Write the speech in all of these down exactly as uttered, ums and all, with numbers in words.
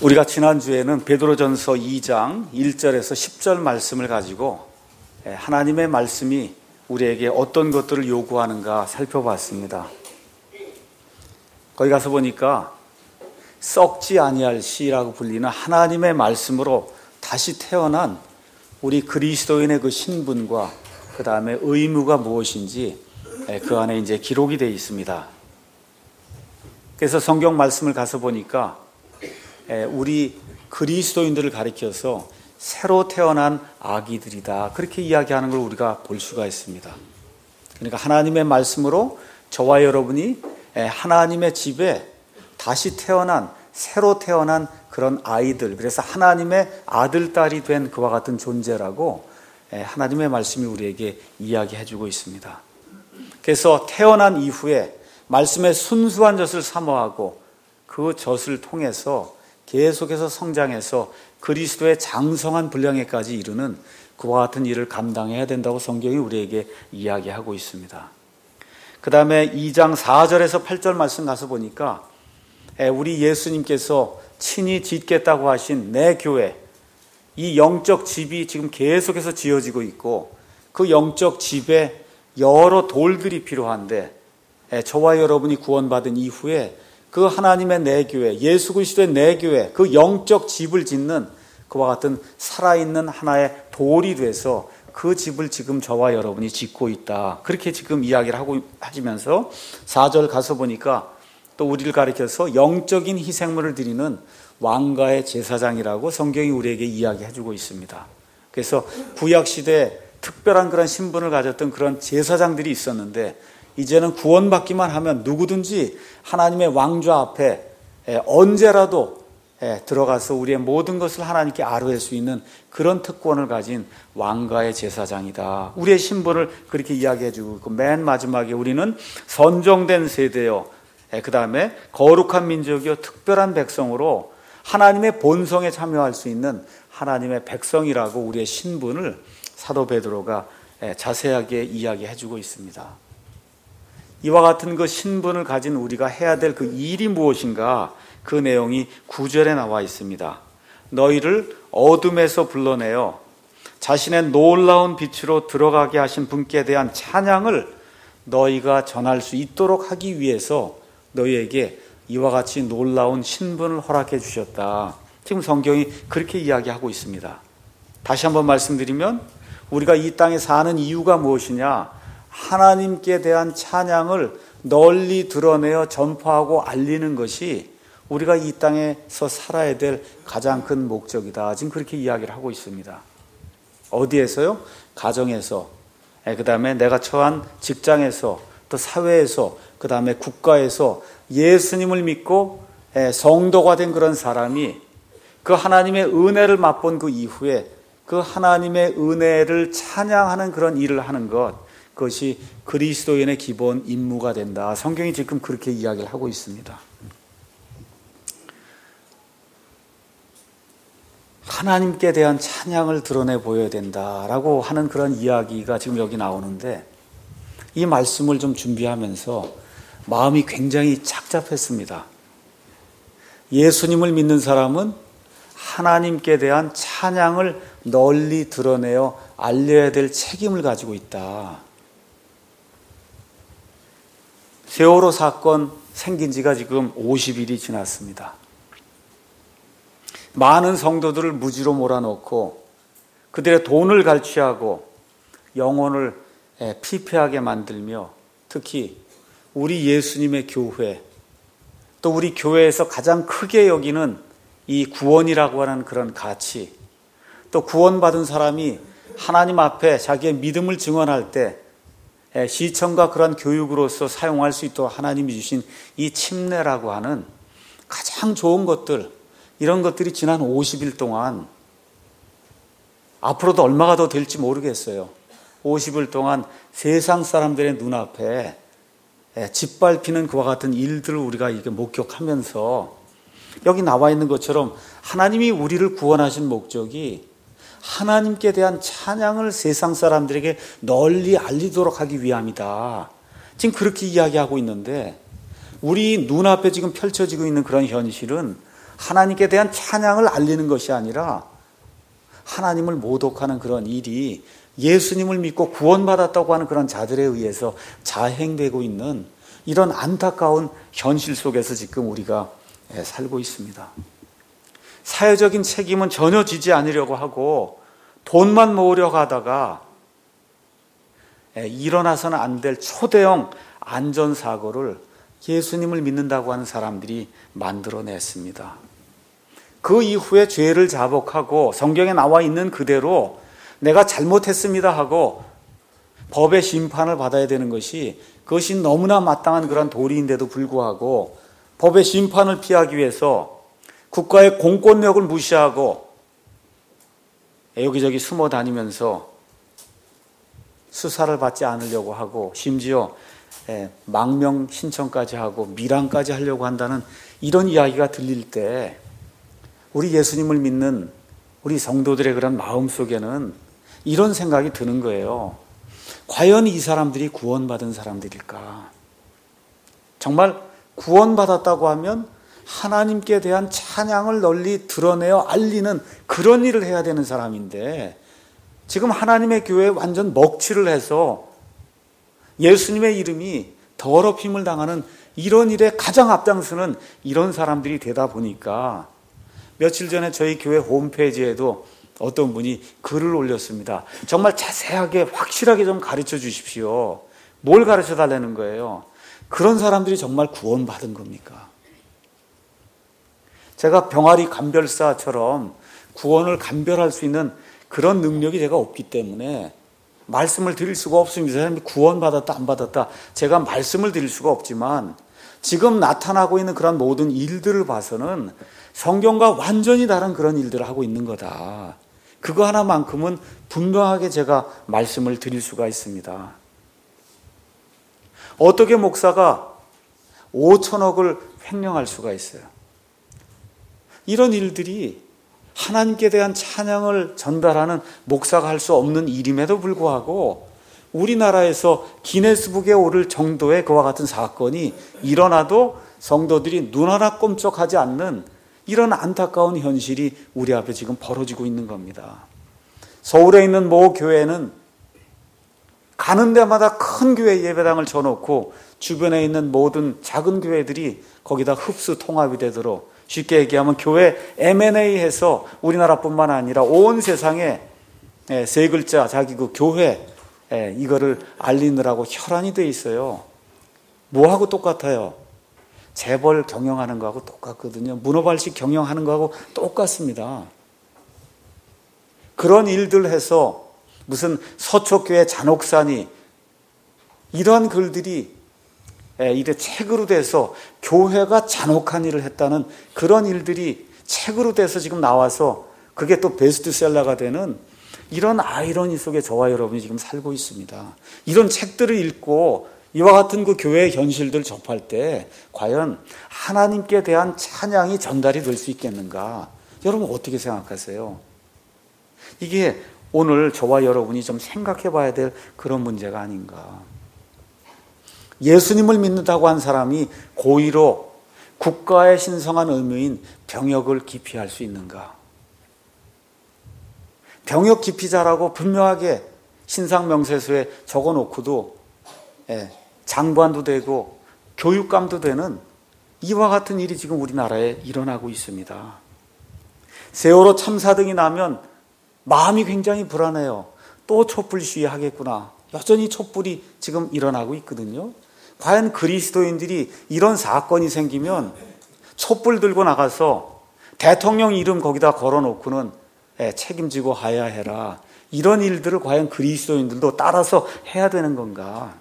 우리가 지난주에는 베드로전서 이 장 일 절에서 십 절 말씀을 가지고 하나님의 말씀이 우리에게 어떤 것들을 요구하는가 살펴봤습니다. 거기 가서 보니까 썩지 아니할 씨라고 불리는 하나님의 말씀으로 다시 태어난 우리 그리스도인의 그 신분과 그 다음에 의무가 무엇인지 그 안에 이제 기록이 되어 있습니다. 그래서 성경 말씀을 가서 보니까 우리 그리스도인들을 가리켜서 새로 태어난 아기들이다, 그렇게 이야기하는 걸 우리가 볼 수가 있습니다. 그러니까 하나님의 말씀으로 저와 여러분이 하나님의 집에 다시 태어난, 새로 태어난 그런 아이들, 그래서 하나님의 아들, 딸이 된 그와 같은 존재라고 하나님의 말씀이 우리에게 이야기해주고 있습니다. 그래서 태어난 이후에 말씀의 순수한 젖을 사모하고 그 젖을 통해서 계속해서 성장해서 그리스도의 장성한 분량에까지 이르는 그와 같은 일을 감당해야 된다고 성경이 우리에게 이야기하고 있습니다. 그 다음에 이 장 사 절에서 팔 절 말씀 가서 보니까 우리 예수님께서 친히 짓겠다고 하신 내 교회, 이 영적 집이 지금 계속해서 지어지고 있고 그 영적 집에 여러 돌들이 필요한데 저와 여러분이 구원받은 이후에 그 하나님의 내 교회, 예수 그리스도의 내 교회, 그 영적 집을 짓는 그와 같은 살아있는 하나의 돌이 돼서 그 집을 지금 저와 여러분이 짓고 있다, 그렇게 지금 이야기를 하고 하시면서 사 절 가서 보니까 또 우리를 가리켜서 영적인 희생물을 드리는 왕가의 제사장이라고 성경이 우리에게 이야기해주고 있습니다. 그래서 구약시대에 특별한 그런 신분을 가졌던 그런 제사장들이 있었는데 이제는 구원받기만 하면 누구든지 하나님의 왕좌 앞에 언제라도 들어가서 우리의 모든 것을 하나님께 아뢰할 수 있는 그런 특권을 가진 왕가의 제사장이다, 우리의 신분을 그렇게 이야기해주고 있고, 맨 마지막에 우리는 선정된 세대요, 그 다음에 거룩한 민족이요 특별한 백성으로 하나님의 본성에 참여할 수 있는 하나님의 백성이라고 우리의 신분을 사도 베드로가 자세하게 이야기해주고 있습니다. 이와 같은 그 신분을 가진 우리가 해야 될 그 일이 무엇인가, 그 내용이 구 절에 나와 있습니다. 너희를 어둠에서 불러내어 자신의 놀라운 빛으로 들어가게 하신 분께 대한 찬양을 너희가 전할 수 있도록 하기 위해서 너희에게 이와 같이 놀라운 신분을 허락해 주셨다. 지금 성경이 그렇게 이야기하고 있습니다. 다시 한번 말씀드리면 우리가 이 땅에 사는 이유가 무엇이냐? 하나님께 대한 찬양을 널리 드러내어 전파하고 알리는 것이 우리가 이 땅에서 살아야 될 가장 큰 목적이다. 지금 그렇게 이야기를 하고 있습니다. 어디에서요? 가정에서, 그 다음에 내가 처한 직장에서, 또 사회에서, 그 다음에 국가에서 예수님을 믿고 성도가 된 그런 사람이 그 하나님의 은혜를 맛본 그 이후에 그 하나님의 은혜를 찬양하는 그런 일을 하는 것, 그것이 그리스도인의 기본 임무가 된다. 성경이 지금 그렇게 이야기를 하고 있습니다. 하나님께 대한 찬양을 드러내 보여야 된다라고 하는 그런 이야기가 지금 여기 나오는데, 이 말씀을 좀 준비하면서 마음이 굉장히 착잡했습니다. 예수님을 믿는 사람은 하나님께 대한 찬양을 널리 드러내어 알려야 될 책임을 가지고 있다. 세월호 사건 생긴 지가 지금 오십 일이 지났습니다. 많은 성도들을 무지로 몰아넣고 그들의 돈을 갈취하고 영혼을 피폐하게 만들며, 특히 우리 예수님의 교회, 또 우리 교회에서 가장 크게 여기는 이 구원이라고 하는 그런 가치, 또 구원받은 사람이 하나님 앞에 자기의 믿음을 증언할 때 시청과 그런 교육으로서 사용할 수 있도록 하나님이 주신 이 침례라고 하는 가장 좋은 것들, 이런 것들이 지난 오십 일 동안, 앞으로도 얼마가 더 될지 모르겠어요. 오십 일 동안 세상 사람들의 눈앞에 짓밟히는 그와 같은 일들을 우리가 이게 목격하면서, 여기 나와 있는 것처럼 하나님이 우리를 구원하신 목적이 하나님께 대한 찬양을 세상 사람들에게 널리 알리도록 하기 위함이다. 지금 그렇게 이야기하고 있는데, 우리 눈앞에 지금 펼쳐지고 있는 그런 현실은 하나님께 대한 찬양을 알리는 것이 아니라 하나님을 모독하는 그런 일이 예수님을 믿고 구원받았다고 하는 그런 자들에 의해서 자행되고 있는 이런 안타까운 현실 속에서 지금 우리가 살고 있습니다. 사회적인 책임은 전혀 지지 않으려고 하고 돈만 모으려고 하다가 일어나서는 안 될 초대형 안전사고를 예수님을 믿는다고 하는 사람들이 만들어냈습니다. 그 이후에 죄를 자복하고 성경에 나와 있는 그대로 내가 잘못했습니다 하고 법의 심판을 받아야 되는 것이 그것이 너무나 마땅한 그런 도리인데도 불구하고 법의 심판을 피하기 위해서 국가의 공권력을 무시하고 여기저기 숨어 다니면서 수사를 받지 않으려고 하고 심지어 망명 신청까지 하고 밀항까지 하려고 한다는 이런 이야기가 들릴 때 우리 예수님을 믿는 우리 성도들의 그런 마음속에는 이런 생각이 드는 거예요. 과연 이 사람들이 구원받은 사람들일까? 정말 구원받았다고 하면 하나님께 대한 찬양을 널리 드러내어 알리는 그런 일을 해야 되는 사람인데 지금 하나님의 교회에 완전 먹칠을 해서 예수님의 이름이 더럽힘을 당하는 이런 일에 가장 앞장서는 이런 사람들이 되다 보니까 며칠 전에 저희 교회 홈페이지에도 어떤 분이 글을 올렸습니다. 정말 자세하게 확실하게 좀 가르쳐 주십시오. 뭘 가르쳐 달라는 거예요? 그런 사람들이 정말 구원받은 겁니까? 제가 병아리 감별사처럼 구원을 감별할 수 있는 그런 능력이 제가 없기 때문에 말씀을 드릴 수가 없습니다. 사람이 구원받았다 안 받았다 제가 말씀을 드릴 수가 없지만 지금 나타나고 있는 그런 모든 일들을 봐서는 성경과 완전히 다른 그런 일들을 하고 있는 거다. 그거 하나만큼은 분명하게 제가 말씀을 드릴 수가 있습니다. 어떻게 목사가 오천억을 횡령할 수가 있어요? 이런 일들이 하나님께 대한 찬양을 전달하는 목사가 할 수 없는 일임에도 불구하고 우리나라에서 기네스북에 오를 정도의 그와 같은 사건이 일어나도 성도들이 눈 하나 꼼짝하지 않는 이런 안타까운 현실이 우리 앞에 지금 벌어지고 있는 겁니다. 서울에 있는 모 교회는 가는 데마다 큰 교회 예배당을 쳐놓고 주변에 있는 모든 작은 교회들이 거기다 흡수 통합이 되도록 쉽게 얘기하면 교회 엠 앤 에이 해서 우리나라뿐만 아니라 온 세상에 세 글자 자기 그 교회 이거를 알리느라고 혈안이 돼 있어요. 뭐하고 똑같아요? 재벌 경영하는 거하고 똑같거든요. 문어발식 경영하는 거하고 똑같습니다. 그런 일들 해서 무슨 서초교회 잔혹사니 이런 글들이 이래 책으로 돼서 교회가 잔혹한 일을 했다는 그런 일들이 책으로 돼서 지금 나와서 그게 또 베스트셀러가 되는 이런 아이러니 속에 저와 여러분이 지금 살고 있습니다. 이런 책들을 읽고 이와 같은 그 교회의 현실들을 접할 때 과연 하나님께 대한 찬양이 전달이 될 수 있겠는가? 여러분 어떻게 생각하세요? 이게 오늘 저와 여러분이 좀 생각해 봐야 될 그런 문제가 아닌가. 예수님을 믿는다고 한 사람이 고의로 국가의 신성한 의무인 병역을 기피할 수 있는가? 병역 기피자라고 분명하게 신상명세서에 적어놓고도 예, 장관도 되고 교육감도 되는 이와 같은 일이 지금 우리나라에 일어나고 있습니다. 세월호 참사 등이 나면 마음이 굉장히 불안해요. 또 촛불 시위 하겠구나. 여전히 촛불이 지금 일어나고 있거든요. 과연 그리스도인들이 이런 사건이 생기면 촛불 들고 나가서 대통령 이름 거기다 걸어놓고는 책임지고 하야 해라. 이런 일들을 과연 그리스도인들도 따라서 해야 되는 건가?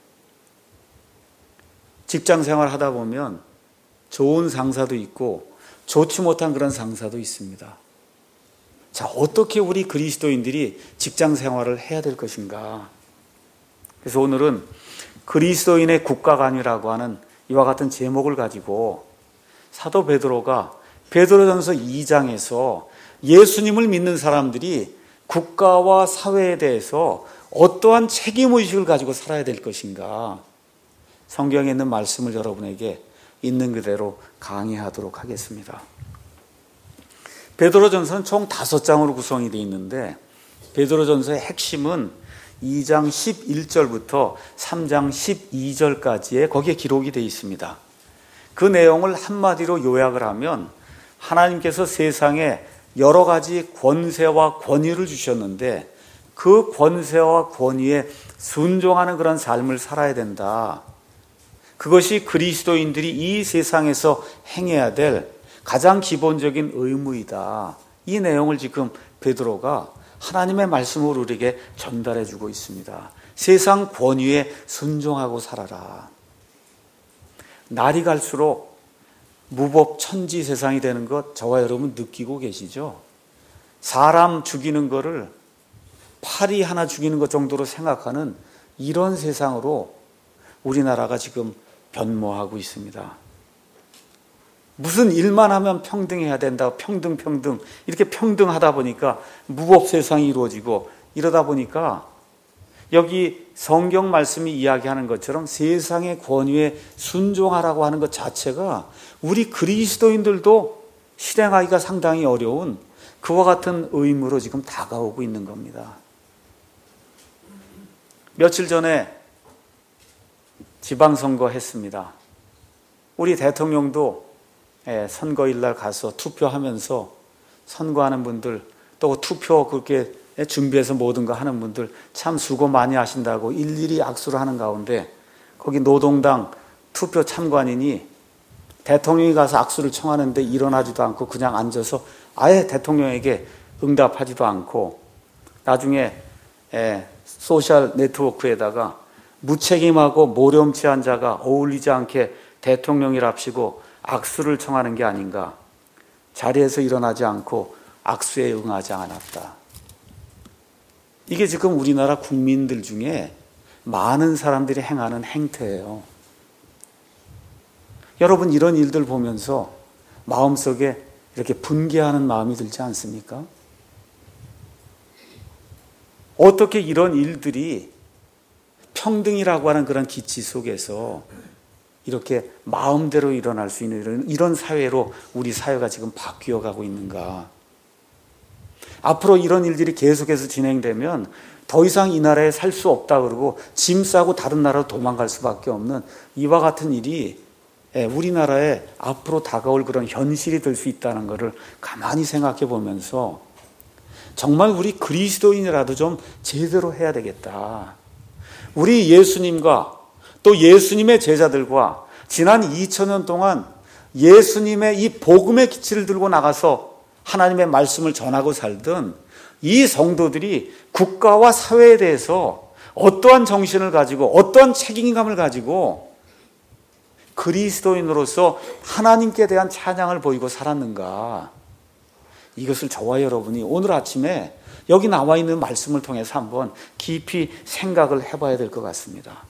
직장 생활 하다 보면 좋은 상사도 있고 좋지 못한 그런 상사도 있습니다. 자, 어떻게 우리 그리스도인들이 직장 생활을 해야 될 것인가? 그래서 오늘은 그리스도인의 국가관이라고 하는 이와 같은 제목을 가지고 사도 베드로가 베드로전서 이 장에서 예수님을 믿는 사람들이 국가와 사회에 대해서 어떠한 책임의식을 가지고 살아야 될 것인가? 성경에 있는 말씀을 여러분에게 있는 그대로 강의하도록 하겠습니다. 베드로전서는 총 다섯 장으로 구성이 되어 있는데 베드로전서의 핵심은 이 장 십일 절부터 삼 장 십이 절까지의 거기에 기록이 되어 있습니다. 그 내용을 한마디로 요약을 하면 하나님께서 세상에 여러 가지 권세와 권위를 주셨는데 그 권세와 권위에 순종하는 그런 삶을 살아야 된다. 그것이 그리스도인들이 이 세상에서 행해야 될 가장 기본적인 의무이다. 이 내용을 지금 베드로가 하나님의 말씀으로 우리에게 전달해 주고 있습니다. 세상 권위에 순종하고 살아라. 날이 갈수록 무법천지 세상이 되는 것 저와 여러분 느끼고 계시죠? 사람 죽이는 거를 파리 하나 죽이는 것 정도로 생각하는 이런 세상으로 우리나라가 지금 변모하고 있습니다. 무슨 일만 하면 평등해야 된다. 평등 평등 이렇게 평등하다 보니까 무법 세상이 이루어지고 이러다 보니까 여기 성경 말씀이 이야기하는 것처럼 세상의 권위에 순종하라고 하는 것 자체가 우리 그리스도인들도 실행하기가 상당히 어려운 그와 같은 의무로 지금 다가오고 있는 겁니다. 며칠 전에 지방선거 했습니다. 우리 대통령도 선거일날 가서 투표하면서 선거하는 분들 또 투표 그렇게 준비해서 모든 거 하는 분들 참 수고 많이 하신다고 일일이 악수를 하는 가운데 거기 노동당 투표 참관인이 대통령이 가서 악수를 청하는데 일어나지도 않고 그냥 앉아서 아예 대통령에게 응답하지도 않고 나중에 소셜 네트워크에다가 무책임하고 모렴치한 자가 어울리지 않게 대통령이랍시고 악수를 청하는 게 아닌가. 자리에서 일어나지 않고 악수에 응하지 않았다. 이게 지금 우리나라 국민들 중에 많은 사람들이 행하는 행태예요. 여러분 이런 일들 보면서 마음속에 이렇게 분개하는 마음이 들지 않습니까? 어떻게 이런 일들이 평등이라고 하는 그런 기치 속에서 이렇게 마음대로 일어날 수 있는 이런, 이런 사회로 우리 사회가 지금 바뀌어 가고 있는가. 앞으로 이런 일들이 계속해서 진행되면 더 이상 이 나라에 살 수 없다 그러고 짐 싸고 다른 나라로 도망갈 수밖에 없는 이와 같은 일이 우리나라에 앞으로 다가올 그런 현실이 될 수 있다는 것을 가만히 생각해 보면서 정말 우리 그리스도인이라도 좀 제대로 해야 되겠다. 우리 예수님과 또 예수님의 제자들과 지난 이천 년 동안 예수님의 이 복음의 기치를 들고 나가서 하나님의 말씀을 전하고 살던 이 성도들이 국가와 사회에 대해서 어떠한 정신을 가지고 어떠한 책임감을 가지고 그리스도인으로서 하나님께 대한 찬양을 보이고 살았는가. 이것을 저와 여러분이 오늘 아침에 여기 나와 있는 말씀을 통해서 한번 깊이 생각을 해봐야 될 것 같습니다.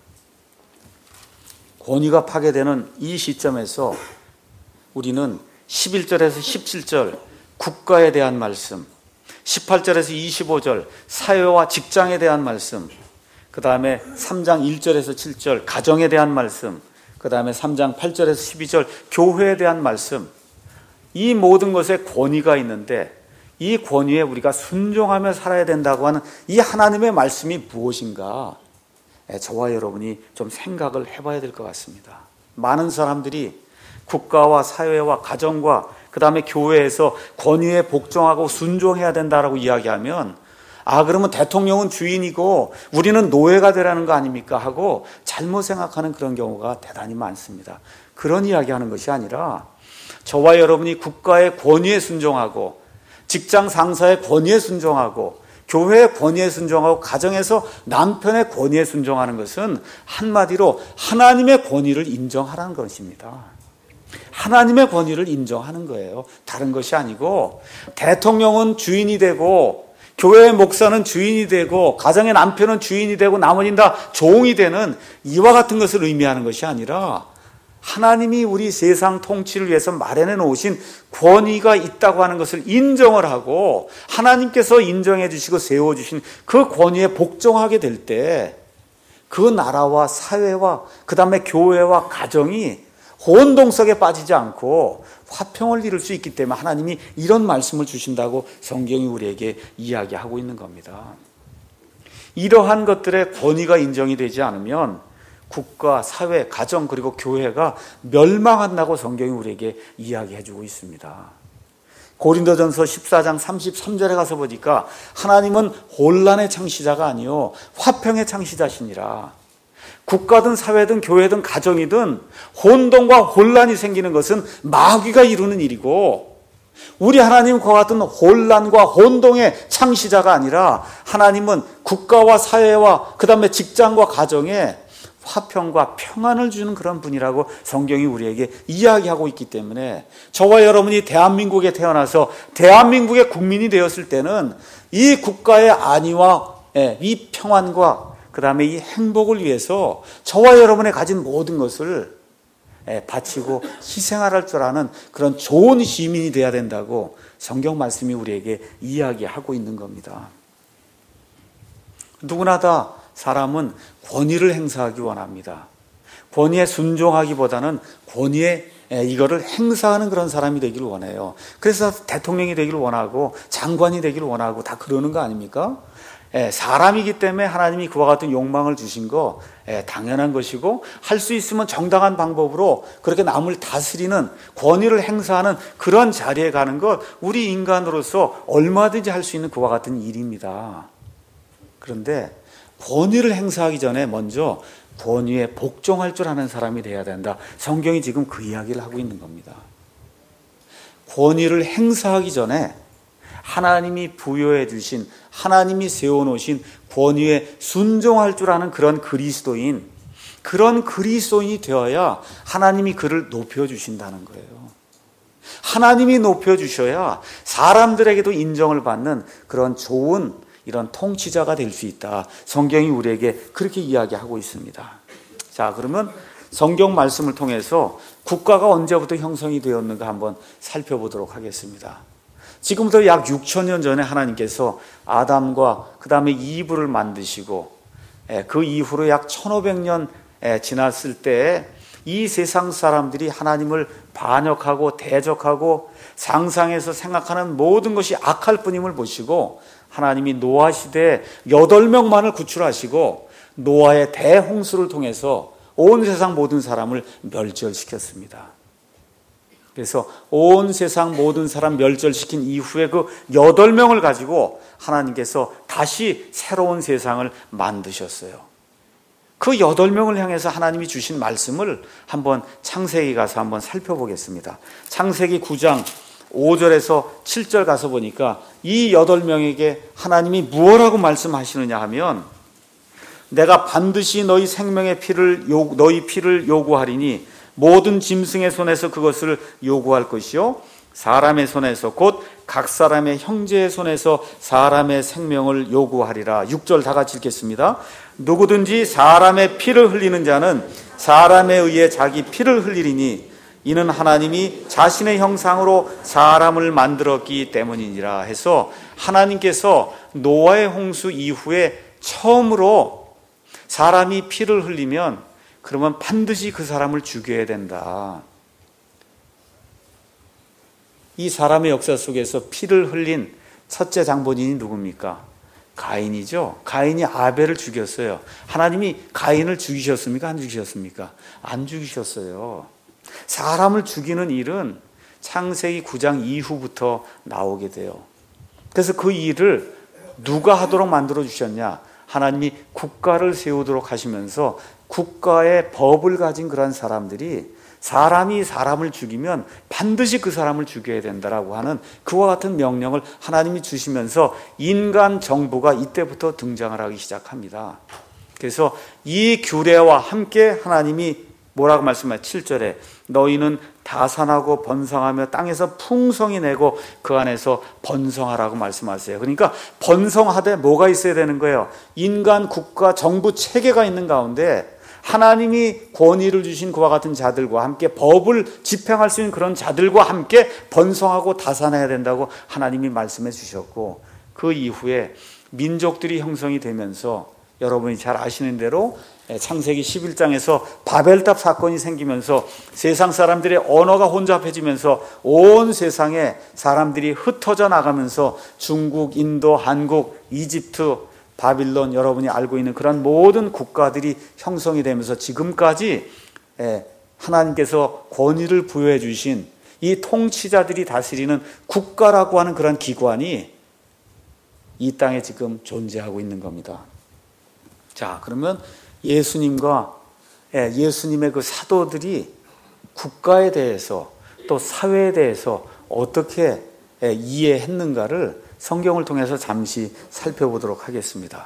권위가 파괴되는 이 시점에서 우리는 십일 절에서 십칠 절 국가에 대한 말씀, 십팔 절에서 이십오 절 사회와 직장에 대한 말씀, 그 다음에 삼 장 일 절에서 칠 절 가정에 대한 말씀, 그 다음에 삼 장 팔 절에서 십이 절 교회에 대한 말씀, 이 모든 것에 권위가 있는데 이 권위에 우리가 순종하며 살아야 된다고 하는 이 하나님의 말씀이 무엇인가 저와 여러분이 좀 생각을 해봐야 될 것 같습니다. 많은 사람들이 국가와 사회와 가정과 그 다음에 교회에서 권위에 복종하고 순종해야 된다라고 이야기하면 아 그러면 대통령은 주인이고 우리는 노예가 되라는 거 아닙니까 하고 잘못 생각하는 그런 경우가 대단히 많습니다. 그런 이야기하는 것이 아니라 저와 여러분이 국가의 권위에 순종하고 직장 상사의 권위에 순종하고 교회의 권위에 순종하고 가정에서 남편의 권위에 순종하는 것은 한마디로 하나님의 권위를 인정하라는 것입니다. 하나님의 권위를 인정하는 거예요. 다른 것이 아니고 대통령은 주인이 되고 교회의 목사는 주인이 되고 가정의 남편은 주인이 되고 나머지는 다 종이 되는 이와 같은 것을 의미하는 것이 아니라 하나님이 우리 세상 통치를 위해서 마련해 놓으신 권위가 있다고 하는 것을 인정을 하고 하나님께서 인정해 주시고 세워주신 그 권위에 복종하게 될 때 그 나라와 사회와 그 다음에 교회와 가정이 혼동성에 빠지지 않고 화평을 이룰 수 있기 때문에 하나님이 이런 말씀을 주신다고 성경이 우리에게 이야기하고 있는 겁니다. 이러한 것들의 권위가 인정이 되지 않으면 국가, 사회, 가정 그리고 교회가 멸망한다고 성경이 우리에게 이야기해주고 있습니다. 고린도전서 십사 장 삼십삼 절에 가서 보니까 하나님은 혼란의 창시자가 아니요 화평의 창시자시니라. 국가든 사회든 교회든 가정이든 혼돈과 혼란이 생기는 것은 마귀가 이루는 일이고, 우리 하나님은 그와 같은 혼란과 혼동의 창시자가 아니라 하나님은 국가와 사회와 그 다음에 직장과 가정에 화평과 평안을 주는 그런 분이라고 성경이 우리에게 이야기하고 있기 때문에 저와 여러분이 대한민국에 태어나서 대한민국의 국민이 되었을 때는 이 국가의 안위와 이 평안과 그 다음에 이 행복을 위해서 저와 여러분의 가진 모든 것을 바치고 희생할 줄 아는 그런 좋은 시민이 되어야 된다고 성경 말씀이 우리에게 이야기하고 있는 겁니다. 누구나 다 사람은 권위를 행사하기 원합니다. 권위에 순종하기보다는 권위에 이거를 행사하는 그런 사람이 되기를 원해요. 그래서 대통령이 되기를 원하고 장관이 되기를 원하고 다 그러는 거 아닙니까? 사람이기 때문에 하나님이 그와 같은 욕망을 주신 거 당연한 것이고, 할 수 있으면 정당한 방법으로 그렇게 남을 다스리는 권위를 행사하는 그런 자리에 가는 것, 우리 인간으로서 얼마든지 할 수 있는 그와 같은 일입니다. 그런데 권위를 행사하기 전에 먼저 권위에 복종할 줄 아는 사람이 되어야 된다. 성경이 지금 그 이야기를 하고 있는 겁니다. 권위를 행사하기 전에 하나님이 부여해 주신, 하나님이 세워놓으신 권위에 순종할 줄 아는 그런 그리스도인, 그런 그리스도인이 되어야 하나님이 그를 높여주신다는 거예요. 하나님이 높여주셔야 사람들에게도 인정을 받는 그런 좋은 이런 통치자가 될 수 있다. 성경이 우리에게 그렇게 이야기하고 있습니다. 자, 그러면 성경 말씀을 통해서 국가가 언제부터 형성이 되었는가 한번 살펴보도록 하겠습니다. 지금부터 약 육천 년 전에 하나님께서 아담과 그 다음에 이브를 만드시고 그 이후로 약 천오백 년 지났을 때 이 세상 사람들이 하나님을 반역하고 대적하고 상상해서 생각하는 모든 것이 악할 뿐임을 보시고 하나님이 노아 시대에 여덟 명만을 구출하시고 노아의 대홍수를 통해서 온 세상 모든 사람을 멸절시켰습니다. 그래서 온 세상 모든 사람 멸절시킨 이후에 그 여덟 명을 가지고 하나님께서 다시 새로운 세상을 만드셨어요. 그 여덟 명을 향해서 하나님이 주신 말씀을 한번 창세기 가서 한번 살펴보겠습니다. 창세기 구 장 오 절에서 칠 절 가서 보니까 이 여덟 명에게 하나님이 무엇라고 말씀하시느냐 하면, 내가 반드시 너희 생명의 피를 요, 너희 피를 요구하리니 모든 짐승의 손에서 그것을 요구할 것이요 사람의 손에서 곧 각 사람의 형제의 손에서 사람의 생명을 요구하리라. 육 절 다 같이 읽겠습니다. 누구든지 사람의 피를 흘리는 자는 사람에 의해 자기 피를 흘리리니 이는 하나님이 자신의 형상으로 사람을 만들었기 때문이니라 해서, 하나님께서 노아의 홍수 이후에 처음으로 사람이 피를 흘리면 그러면 반드시 그 사람을 죽여야 된다. 이 사람의 역사 속에서 피를 흘린 첫째 장본인이 누굽니까? 가인이죠. 가인이 아벨을 죽였어요. 하나님이 가인을 죽이셨습니까? 안 죽이셨습니까? 안 죽이셨어요. 사람을 죽이는 일은 창세기 구 장 이후부터 나오게 돼요. 그래서 그 일을 누가 하도록 만들어 주셨냐? 하나님이 국가를 세우도록 하시면서 국가의 법을 가진 그런 사람들이 사람이 사람을 죽이면 반드시 그 사람을 죽여야 된다라고 하는 그와 같은 명령을 하나님이 주시면서 인간 정부가 이때부터 등장을 하기 시작합니다. 그래서 이 규례와 함께 하나님이 뭐라고 말씀하세요? 칠 절에 너희는 다산하고 번성하며 땅에서 풍성히 내고 그 안에서 번성하라고 말씀하세요. 그러니까 번성하되 뭐가 있어야 되는 거예요? 인간, 국가, 정부 체계가 있는 가운데 하나님이 권위를 주신 그와 같은 자들과 함께 법을 집행할 수 있는 그런 자들과 함께 번성하고 다산해야 된다고 하나님이 말씀해 주셨고, 그 이후에 민족들이 형성이 되면서 여러분이 잘 아시는 대로 창세기 십일 장에서 바벨탑 사건이 생기면서 세상 사람들의 언어가 혼잡해지면서 온 세상에 사람들이 흩어져 나가면서 중국, 인도, 한국, 이집트, 바빌론, 여러분이 알고 있는 그런 모든 국가들이 형성이 되면서 지금까지 하나님께서 권위를 부여해 주신 이 통치자들이 다스리는 국가라고 하는 그런 기관이 이 땅에 지금 존재하고 있는 겁니다. 자, 그러면 예수님과 예수님의 그 사도들이 국가에 대해서 또 사회에 대해서 어떻게 이해했는가를 성경을 통해서 잠시 살펴보도록 하겠습니다.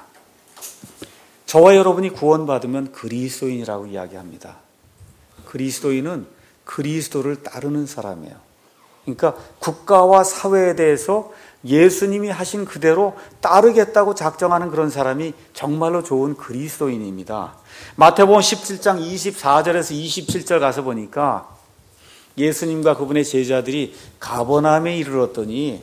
저와 여러분이 구원받으면 그리스도인이라고 이야기합니다. 그리스도인은 그리스도를 따르는 사람이에요. 그러니까 국가와 사회에 대해서 예수님이 하신 그대로 따르겠다고 작정하는 그런 사람이 정말로 좋은 그리스도인입니다. 마태복음 십칠 장 이십사 절에서 이십칠 절 가서 보니까 예수님과 그분의 제자들이 가버나움에 이르렀더니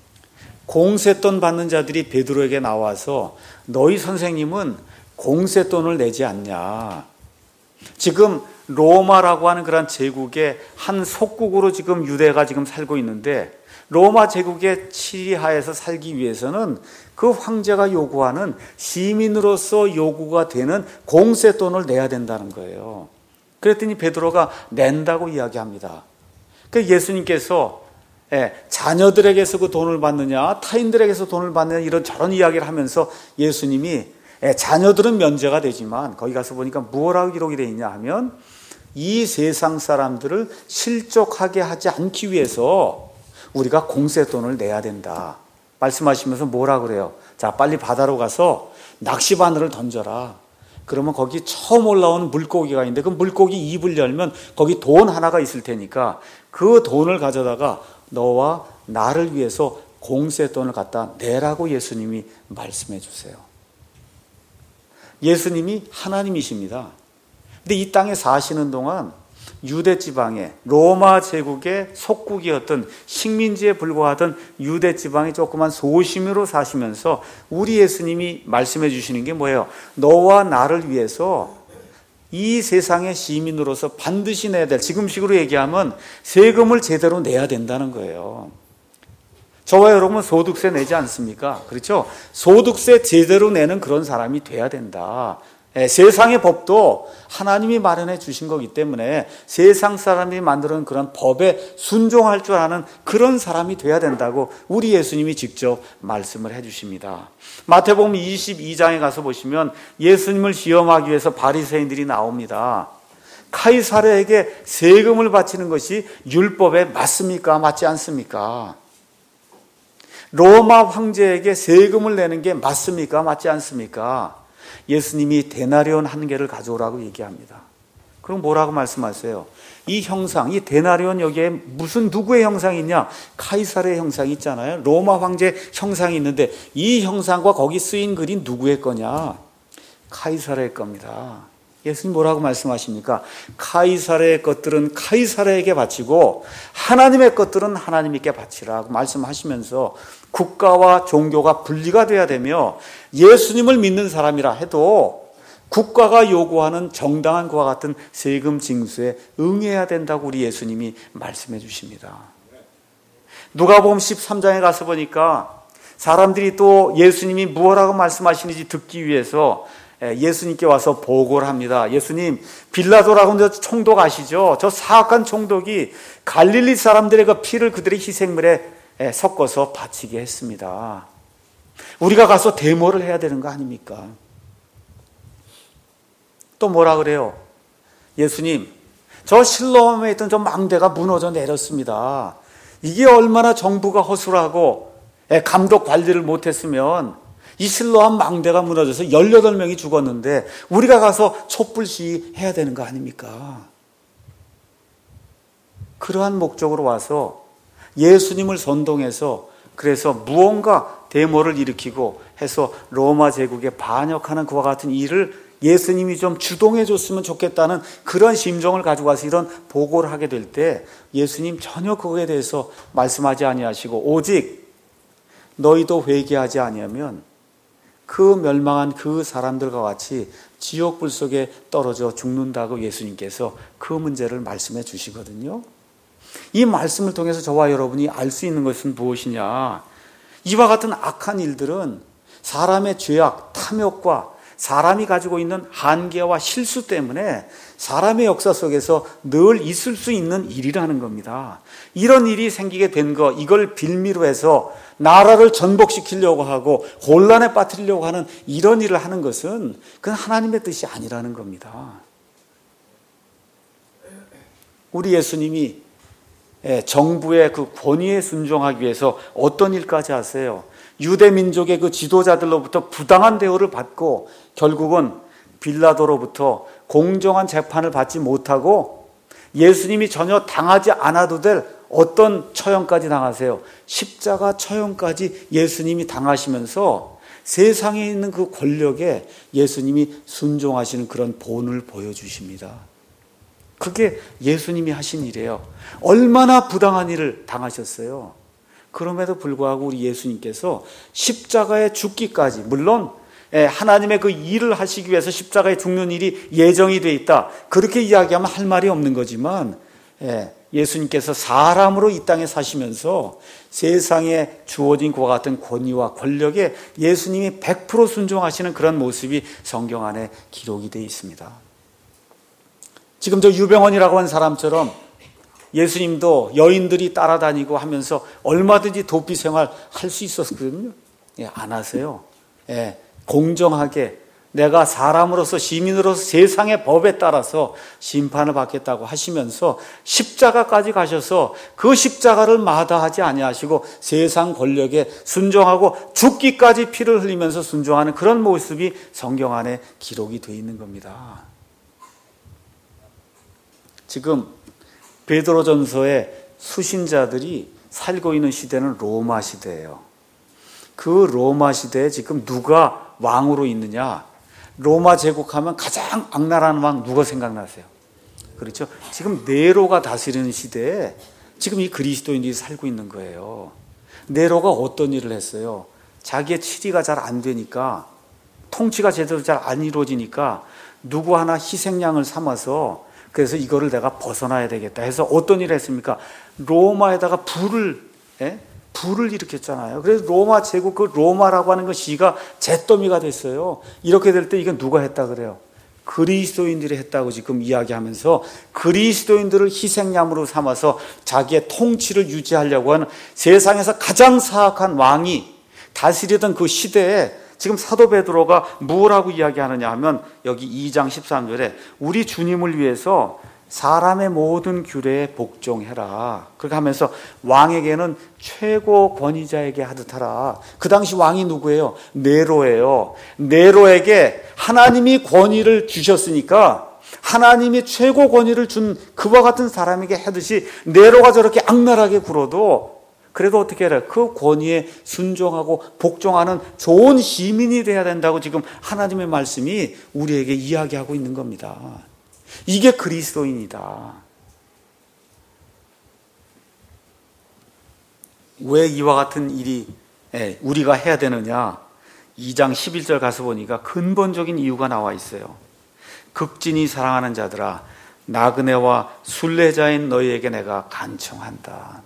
공세돈 받는 자들이 베드로에게 나와서 너희 선생님은 공세돈을 내지 않냐. 지금 로마라고 하는 그런 제국의 한 속국으로 지금 유대가 지금 살고 있는데 로마 제국의 치리하에서 살기 위해서는 그 황제가 요구하는 시민으로서 요구가 되는 공세돈을 내야 된다는 거예요. 그랬더니 베드로가 낸다고 이야기합니다. 그 예수님께서 자녀들에게서 그 돈을 받느냐 타인들에게서 돈을 받느냐 이런 저런 이야기를 하면서 예수님이 자녀들은 면제가 되지만 거기 가서 보니까 무엇라고 기록이 되어 있냐 하면 이 세상 사람들을 실족하게 하지 않기 위해서 우리가 공세돈을 내야 된다 말씀하시면서 뭐라 그래요? 자, 빨리 바다로 가서 낚시 바늘을 던져라. 그러면 거기 처음 올라오는 물고기가 있는데 그 물고기 입을 열면 거기 돈 하나가 있을 테니까 그 돈을 가져다가 너와 나를 위해서 공세돈을 갖다 내라고 예수님이 말씀해 주세요. 예수님이 하나님이십니다. 근데 이 땅에 사시는 동안 유대 지방에 로마 제국의 속국이었던 식민지에 불과하던 유대 지방의 조그만 소심으로 사시면서 우리 예수님이 말씀해 주시는 게 뭐예요? 너와 나를 위해서 이 세상의 시민으로서 반드시 내야 될, 지금식으로 얘기하면 세금을 제대로 내야 된다는 거예요. 저와 여러분은 소득세 내지 않습니까? 그렇죠? 소득세 제대로 내는 그런 사람이 돼야 된다. 예, 세상의 법도 하나님이 마련해 주신 거기 때문에 세상 사람이 만드는 그런 법에 순종할 줄 아는 그런 사람이 돼야 된다고 우리 예수님이 직접 말씀을 해 주십니다. 마태복음 이십이 장에 가서 보시면 예수님을 시험하기 위해서 바리새인들이 나옵니다. 카이사르에게 세금을 바치는 것이 율법에 맞습니까? 맞지 않습니까? 로마 황제에게 세금을 내는 게 맞습니까? 맞지 않습니까? 예수님이 데나리온 한 개를 가져오라고 얘기합니다. 그럼 뭐라고 말씀하세요? 이 형상, 이 데나리온 여기에 무슨 누구의 형상이 있냐? 카이사르의 형상이 있잖아요. 로마 황제 형상이 있는데 이 형상과 거기 쓰인 글이 누구의 거냐? 카이사르의 겁니다. 예수님 뭐라고 말씀하십니까? 카이사르의 것들은 카이사르에게 바치고 하나님의 것들은 하나님께 바치라고 말씀하시면서 국가와 종교가 분리가 돼야 되며 예수님을 믿는 사람이라 해도 국가가 요구하는 정당한 그와 같은 세금 징수에 응해야 된다고 우리 예수님이 말씀해 주십니다. 누가복음 십삼 장에 가서 보니까 사람들이 또 예수님이 무엇라고 말씀하시는지 듣기 위해서 예수님께 와서 보고를 합니다. 예수님, 빌라도라고 하는 총독 아시죠? 저 사악한 총독이 갈릴리 사람들의 그 피를 그들의 희생물에 섞어서 바치게 했습니다. 우리가 가서 데모를 해야 되는 거 아닙니까? 또 뭐라 그래요? 예수님, 저 실로암에 있던 저 망대가 무너져 내렸습니다. 이게 얼마나 정부가 허술하고 감독 관리를 못했으면 이 실로암 망대가 무너져서 열여덟 명이 죽었는데 우리가 가서 촛불 시위해야 되는 거 아닙니까? 그러한 목적으로 와서 예수님을 선동해서 그래서 무언가 데모를 일으키고 해서 로마 제국에 반역하는 그와 같은 일을 예수님이 좀 주동해 줬으면 좋겠다는 그런 심정을 가지고 와서 이런 보고를 하게 될 때 예수님 전혀 그거에 대해서 말씀하지 아니하시고 오직 너희도 회개하지 아니하면 그 멸망한 그 사람들과 같이 지옥불 속에 떨어져 죽는다고 예수님께서 그 문제를 말씀해 주시거든요. 이 말씀을 통해서 저와 여러분이 알 수 있는 것은 무엇이냐? 이와 같은 악한 일들은 사람의 죄악, 탐욕과 사람이 가지고 있는 한계와 실수 때문에 사람의 역사 속에서 늘 있을 수 있는 일이라는 겁니다. 이런 일이 생기게 된 거, 이걸 빌미로 해서 나라를 전복시키려고 하고 혼란에 빠뜨리려고 하는 이런 일을 하는 것은 그건 하나님의 뜻이 아니라는 겁니다. 우리 예수님이 정부의 그 권위에 순종하기 위해서 어떤 일까지 하세요? 유대 민족의 그 지도자들로부터 부당한 대우를 받고 결국은 빌라도로부터 공정한 재판을 받지 못하고 예수님이 전혀 당하지 않아도 될 어떤 처형까지 당하세요. 십자가 처형까지 예수님이 당하시면서 세상에 있는 그 권력에 예수님이 순종하시는 그런 본을 보여주십니다. 그게 예수님이 하신 일이에요. 얼마나 부당한 일을 당하셨어요. 그럼에도 불구하고 우리 예수님께서 십자가에 죽기까지, 물론 하나님의 그 일을 하시기 위해서 십자가에 죽는 일이 예정이 돼 있다, 그렇게 이야기하면 할 말이 없는 거지만 예수님께서 사람으로 이 땅에 사시면서 세상에 주어진 그와 같은 권위와 권력에 예수님이 백 퍼센트 순종하시는 그런 모습이 성경 안에 기록이 되어 있습니다. 지금 저 유병원이라고 한 사람처럼 예수님도 여인들이 따라다니고 하면서 얼마든지 도피 생활 할 수 있었거든요. 예, 안 하세요. 예, 공정하게 내가 사람으로서, 시민으로서 세상의 법에 따라서 심판을 받겠다고 하시면서 십자가까지 가셔서 그 십자가를 마다하지 아니하시고 세상 권력에 순종하고 죽기까지 피를 흘리면서 순종하는 그런 모습이 성경 안에 기록이 되어 있는 겁니다. 지금 베드로전서에 수신자들이 살고 있는 시대는 로마 시대예요. 그 로마 시대에 지금 누가 왕으로 있느냐? 로마 제국하면 가장 악랄한 왕 누가 생각나세요? 그렇죠? 지금 네로가 다스리는 시대에 지금 이 그리스도인들이 살고 있는 거예요. 네로가 어떤 일을 했어요? 자기의 치리가 잘 안 되니까, 통치가 제대로 잘 안 이루어지니까 누구 하나 희생양을 삼아서, 그래서 이거를 내가 벗어나야 되겠다 해서 어떤 일을 했습니까? 로마에다가 불을, 예? 불을 일으켰잖아요. 그래서 로마 제국, 그 로마라고 하는 그 시가 잿더미가 됐어요. 이렇게 될 때 이건 누가 했다 그래요? 그리스도인들이 했다고 지금 이야기하면서 그리스도인들을 희생양으로 삼아서 자기의 통치를 유지하려고 하는 세상에서 가장 사악한 왕이 다스리던 그 시대에 지금 사도 베드로가 뭐라고 이야기하느냐 하면 여기 이 장 십삼 절에 우리 주님을 위해서 사람의 모든 규례에 복종해라. 그렇게 하면서 왕에게는 최고 권위자에게 하듯 하라. 그 당시 왕이 누구예요? 네로예요. 네로에게 하나님이 권위를 주셨으니까 하나님이 최고 권위를 준 그와 같은 사람에게 하듯이 네로가 저렇게 악랄하게 굴어도 그래도 어떻게 해라? 그 권위에 순종하고 복종하는 좋은 시민이 돼야 된다고 지금 하나님의 말씀이 우리에게 이야기하고 있는 겁니다. 이게 그리스도인이다. 왜 이와 같은 일이 우리가 해야 되느냐? 이 장 십일 절 가서 보니까 근본적인 이유가 나와 있어요. 극진히 사랑하는 자들아, 나그네와 순례자인 너희에게 내가 간청한다.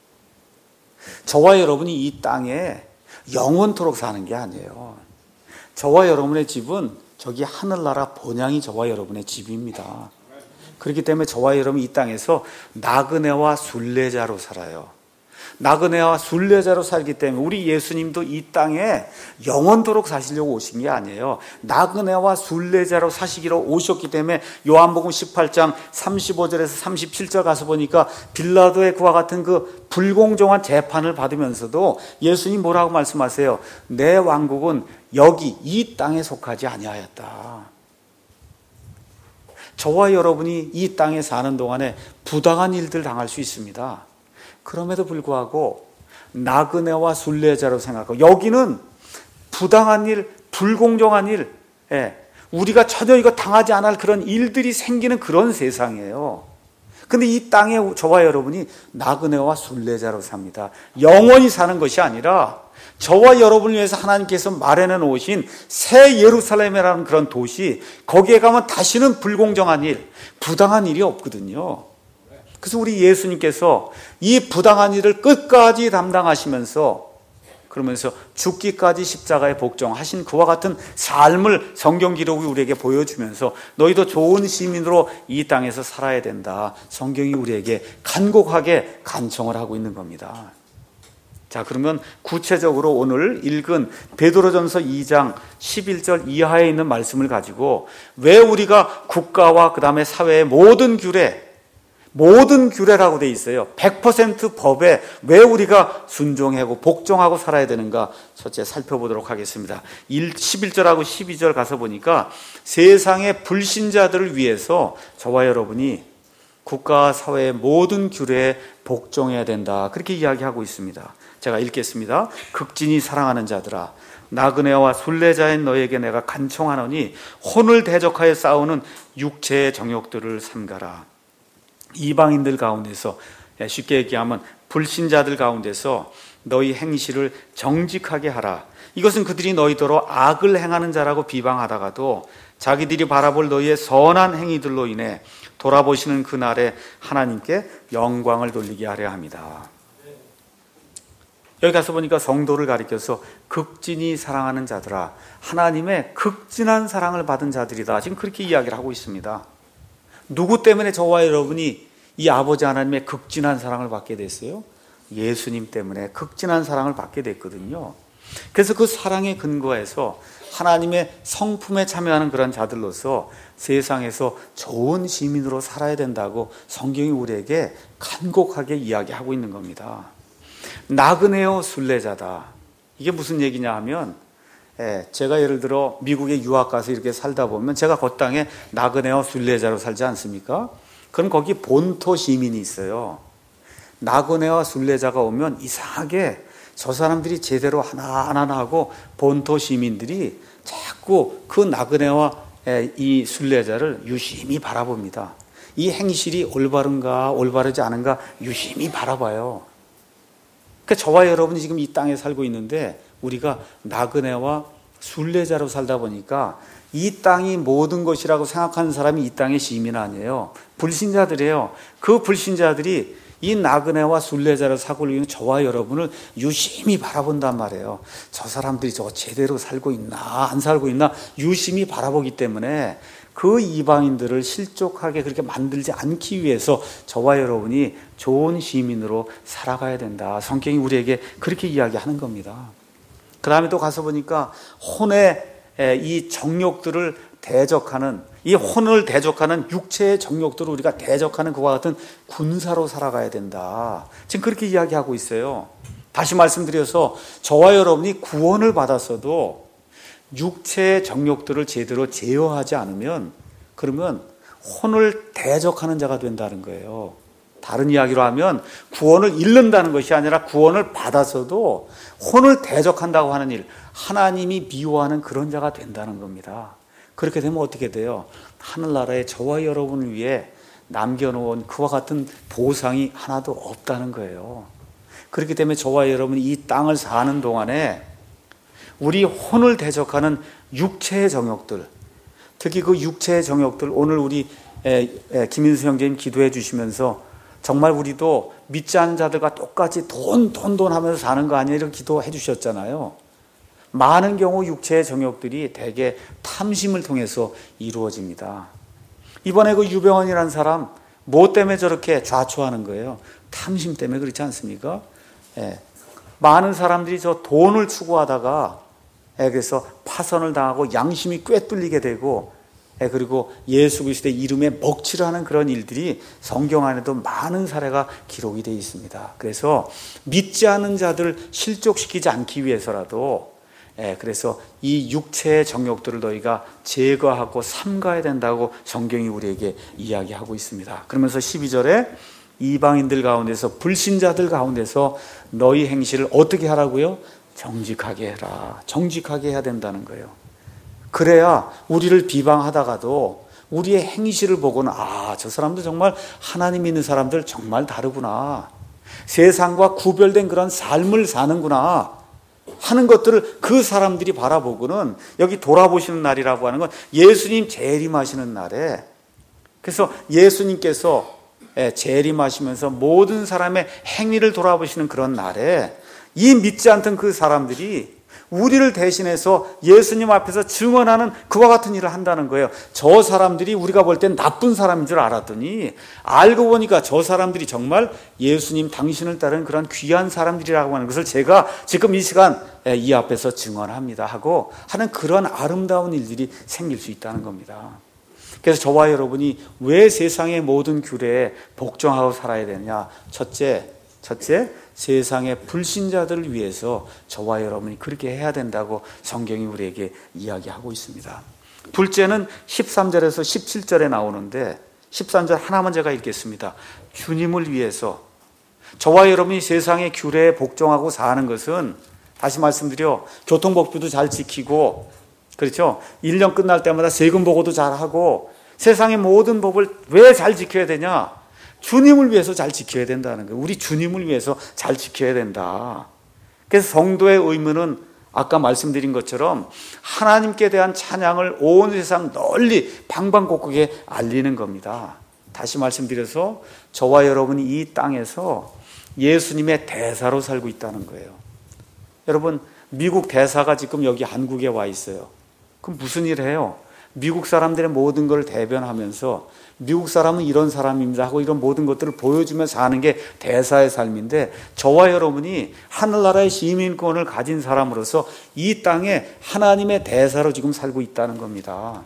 저와 여러분이 이 땅에 영원토록 사는 게 아니에요. 저와 여러분의 집은 저기 하늘나라 본향이 저와 여러분의 집입니다. 그렇기 때문에 저와 여러분이 이 땅에서 나그네와 순례자로 살아요. 나그네와 순례자로 살기 때문에 우리 예수님도 이 땅에 영원토록 사시려고 오신 게 아니에요. 나그네와 순례자로 사시기로 오셨기 때문에 요한복음 십팔 장 삼십오 절에서 삼십칠 절 가서 보니까 빌라도의 그와 같은 그 불공정한 재판을 받으면서도 예수님 뭐라고 말씀하세요? 내 왕국은 여기 이 땅에 속하지 아니하였다. 저와 여러분이 이 땅에 사는 동안에 부당한 일들 당할 수 있습니다. 그럼에도 불구하고 나그네와 순례자로 생각하고 여기는 부당한 일, 불공정한 일, 예, 우리가 전혀 이거 당하지 않을 그런 일들이 생기는 그런 세상이에요. 근데 이 땅에 저와 여러분이 나그네와 순례자로 삽니다. 영원히 사는 것이 아니라 저와 여러분을 위해서 하나님께서 마련해 놓으신 새 예루살렘이라는 그런 도시, 거기에 가면 다시는 불공정한 일, 부당한 일이 없거든요. 그래서 우리 예수님께서 이 부당한 일을 끝까지 담당하시면서, 그러면서 죽기까지 십자가에 복종하신 그와 같은 삶을 성경 기록이 우리에게 보여주면서 너희도 좋은 시민으로 이 땅에서 살아야 된다, 성경이 우리에게 간곡하게 간청을 하고 있는 겁니다. 자, 그러면 구체적으로 오늘 읽은 베드로전서 이 장 십일 절 이하에 있는 말씀을 가지고 왜 우리가 국가와 그 다음에 사회의 모든 규례, 모든 규례라고 돼 있어요. 백 퍼센트 법에 왜 우리가 순종하고 복종하고 살아야 되는가, 첫째 살펴보도록 하겠습니다. 십일 절하고 십이 절 가서 보니까 세상의 불신자들을 위해서 저와 여러분이 국가와 사회의 모든 규례에 복종해야 된다, 그렇게 이야기하고 있습니다. 제가 읽겠습니다. 극진히 사랑하는 자들아, 나그네와 순례자인 너에게 내가 간청하노니 혼을 대적하여 싸우는 육체의 정욕들을 삼가라. 이방인들 가운데서, 쉽게 얘기하면 불신자들 가운데서 너희 행실을 정직하게 하라. 이것은 그들이 너희더러 악을 행하는 자라고 비방하다가도 자기들이 바라볼 너희의 선한 행위들로 인해 돌아보시는 그날에 하나님께 영광을 돌리게 하려 합니다. 여기 가서 보니까 성도를 가리켜서 극진히 사랑하는 자들아, 하나님의 극진한 사랑을 받은 자들이다, 지금 그렇게 이야기를 하고 있습니다. 누구 때문에 저와 여러분이 이 아버지 하나님의 극진한 사랑을 받게 됐어요? 예수님 때문에 극진한 사랑을 받게 됐거든요. 그래서 그 사랑의 근거에서 하나님의 성품에 참여하는 그런 자들로서 세상에서 좋은 시민으로 살아야 된다고 성경이 우리에게 간곡하게 이야기하고 있는 겁니다. 나그네요 순례자다, 이게 무슨 얘기냐 하면, 예, 제가 예를 들어 미국에 유학 가서 이렇게 살다 보면 제가 그 땅에 나그네와 순례자로 살지 않습니까? 그럼 거기 본토 시민이 있어요. 나그네와 순례자가 오면 이상하게 저 사람들이 제대로 하나하나 하고 본토 시민들이 자꾸 그 나그네와 이 순례자를 유심히 바라봅니다. 이 행실이 올바른가 올바르지 않은가 유심히 바라봐요. 그러니까 저와 여러분이 지금 이 땅에 살고 있는데 우리가 나그네와 순례자로 살다 보니까 이 땅이 모든 것이라고 생각하는 사람이 이 땅의 시민 아니에요. 불신자들이에요. 그 불신자들이 이 나그네와 순례자를 살고 있는 저와 여러분을 유심히 바라본단 말이에요. 저 사람들이 저거 제대로 살고 있나 안 살고 있나 유심히 바라보기 때문에 그 이방인들을 실족하게 그렇게 만들지 않기 위해서 저와 여러분이 좋은 시민으로 살아가야 된다, 성경이 우리에게 그렇게 이야기하는 겁니다. 그 다음에 또 가서 보니까 혼의 이 정욕들을 대적하는, 이 혼을 대적하는 육체의 정욕들을 우리가 대적하는 그와 같은 군사로 살아가야 된다, 지금 그렇게 이야기하고 있어요. 다시 말씀드려서 저와 여러분이 구원을 받았어도 육체의 정욕들을 제대로 제어하지 않으면 그러면 혼을 대적하는 자가 된다는 거예요. 다른 이야기로 하면 구원을 잃는다는 것이 아니라 구원을 받아서도 혼을 대적한다고 하는 일, 하나님이 미워하는 그런 자가 된다는 겁니다. 그렇게 되면 어떻게 돼요? 하늘나라에 저와 여러분을 위해 남겨놓은 그와 같은 보상이 하나도 없다는 거예요. 그렇기 때문에 저와 여러분이 이 땅을 사는 동안에 우리 혼을 대적하는 육체의 정욕들, 특히 그 육체의 정욕들, 오늘 우리 김인수 형제님 기도해 주시면서 정말 우리도 믿지 않는 자들과 똑같이 돈, 돈, 돈 하면서 사는 거 아니에요? 이렇게 기도해 주셨잖아요. 많은 경우 육체의 정욕들이 대개 탐심을 통해서 이루어집니다. 이번에 그 유병헌이라는 사람 뭐 때문에 저렇게 좌초하는 거예요? 탐심 때문에 그렇지 않습니까? 예. 많은 사람들이 저 돈을 추구하다가 예, 그래서 파선을 당하고 양심이 꿰뚫리게 되고 예, 그리고 예수 그리스도의 이름에 먹칠을 하는 그런 일들이 성경 안에도 많은 사례가 기록이 되어 있습니다. 그래서 믿지 않는 자들을 실족시키지 않기 위해서라도 예, 그래서 이 육체의 정욕들을 너희가 제거하고 삼가야 된다고 성경이 우리에게 이야기하고 있습니다. 그러면서 십이 절에 이방인들 가운데서 불신자들 가운데서 너희 행실을 어떻게 하라고요? 정직하게 해라. 정직하게 해야 된다는 거예요. 그래야 우리를 비방하다가도 우리의 행실을 보고는 아, 저 사람들 정말 하나님 믿는 사람들 정말 다르구나. 세상과 구별된 그런 삶을 사는구나 하는 것들을 그 사람들이 바라보고는 여기 돌아보시는 날이라고 하는 건 예수님 재림하시는 날에, 그래서 예수님께서 재림하시면서 모든 사람의 행위를 돌아보시는 그런 날에 이 믿지 않던 그 사람들이 우리를 대신해서 예수님 앞에서 증언하는 그와 같은 일을 한다는 거예요. 저 사람들이 우리가 볼 땐 나쁜 사람인 줄 알았더니 알고 보니까 저 사람들이 정말 예수님 당신을 따르는 그런 귀한 사람들이라고 하는 것을 제가 지금 이 시간 이 앞에서 증언합니다 하고 하는 그런 아름다운 일들이 생길 수 있다는 겁니다. 그래서 저와 여러분이 왜 세상의 모든 규례에 복종하고 살아야 되느냐? 첫째, 첫째 세상의 불신자들을 위해서 저와 여러분이 그렇게 해야 된다고 성경이 우리에게 이야기하고 있습니다. 둘째는 십삼 절에서 십칠 절에 나오는데 십삼 절 하나만 제가 읽겠습니다. 주님을 위해서 저와 여러분이 세상의 규례에 복종하고 사는 것은, 다시 말씀드려, 교통법규도 잘 지키고, 그렇죠? 일 년 끝날 때마다 세금 보고도 잘하고, 세상의 모든 법을 왜 잘 지켜야 되냐? 주님을 위해서 잘 지켜야 된다는 거예요. 우리 주님을 위해서 잘 지켜야 된다. 그래서 성도의 의무는 아까 말씀드린 것처럼 하나님께 대한 찬양을 온 세상 널리 방방곡곡에 알리는 겁니다. 다시 말씀드려서 저와 여러분이 이 땅에서 예수님의 대사로 살고 있다는 거예요. 여러분, 미국 대사가 지금 여기 한국에 와 있어요. 그럼 무슨 일을 해요? 미국 사람들의 모든 걸 대변하면서 미국 사람은 이런 사람입니다 하고 이런 모든 것들을 보여주면서 사는 게 대사의 삶인데, 저와 여러분이 하늘나라의 시민권을 가진 사람으로서 이 땅에 하나님의 대사로 지금 살고 있다는 겁니다.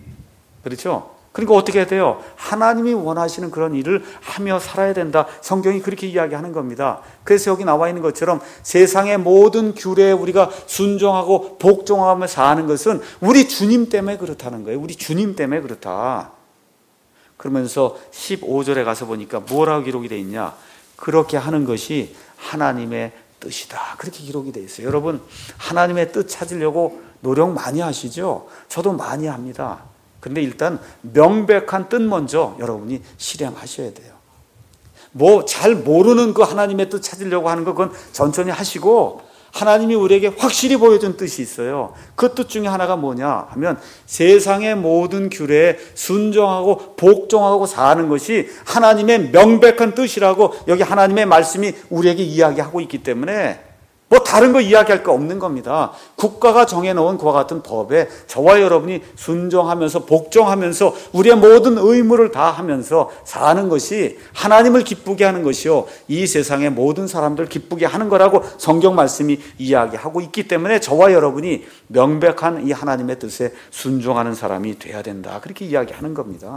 그렇죠? 그러니까 어떻게 해야 돼요? 하나님이 원하시는 그런 일을 하며 살아야 된다. 성경이 그렇게 이야기하는 겁니다. 그래서 여기 나와 있는 것처럼 세상의 모든 규례에 우리가 순종하고 복종하며 사는 것은 우리 주님 때문에 그렇다는 거예요. 우리 주님 때문에 그렇다. 그러면서 십오 절에 가서 보니까 뭐라고 기록이 되어 있냐? 그렇게 하는 것이 하나님의 뜻이다. 그렇게 기록이 되어 있어요. 여러분, 하나님의 뜻 찾으려고 노력 많이 하시죠? 저도 많이 합니다. 그런데 일단 명백한 뜻 먼저 여러분이 실행하셔야 돼요. 뭐 잘 모르는 그 하나님의 뜻 찾으려고 하는 거 그건 천천히 하시고, 하나님이 우리에게 확실히 보여준 뜻이 있어요. 그 뜻 중에 하나가 뭐냐 하면 세상의 모든 규례에 순종하고 복종하고 사는 것이 하나님의 명백한 뜻이라고 여기 하나님의 말씀이 우리에게 이야기하고 있기 때문에 뭐 다른 거 이야기할 거 없는 겁니다. 국가가 정해놓은 그와 같은 법에 저와 여러분이 순종하면서 복종하면서 우리의 모든 의무를 다하면서 사는 것이 하나님을 기쁘게 하는 것이요, 이 세상의 모든 사람들 기쁘게 하는 거라고 성경 말씀이 이야기하고 있기 때문에 저와 여러분이 명백한 이 하나님의 뜻에 순종하는 사람이 돼야 된다. 그렇게 이야기하는 겁니다.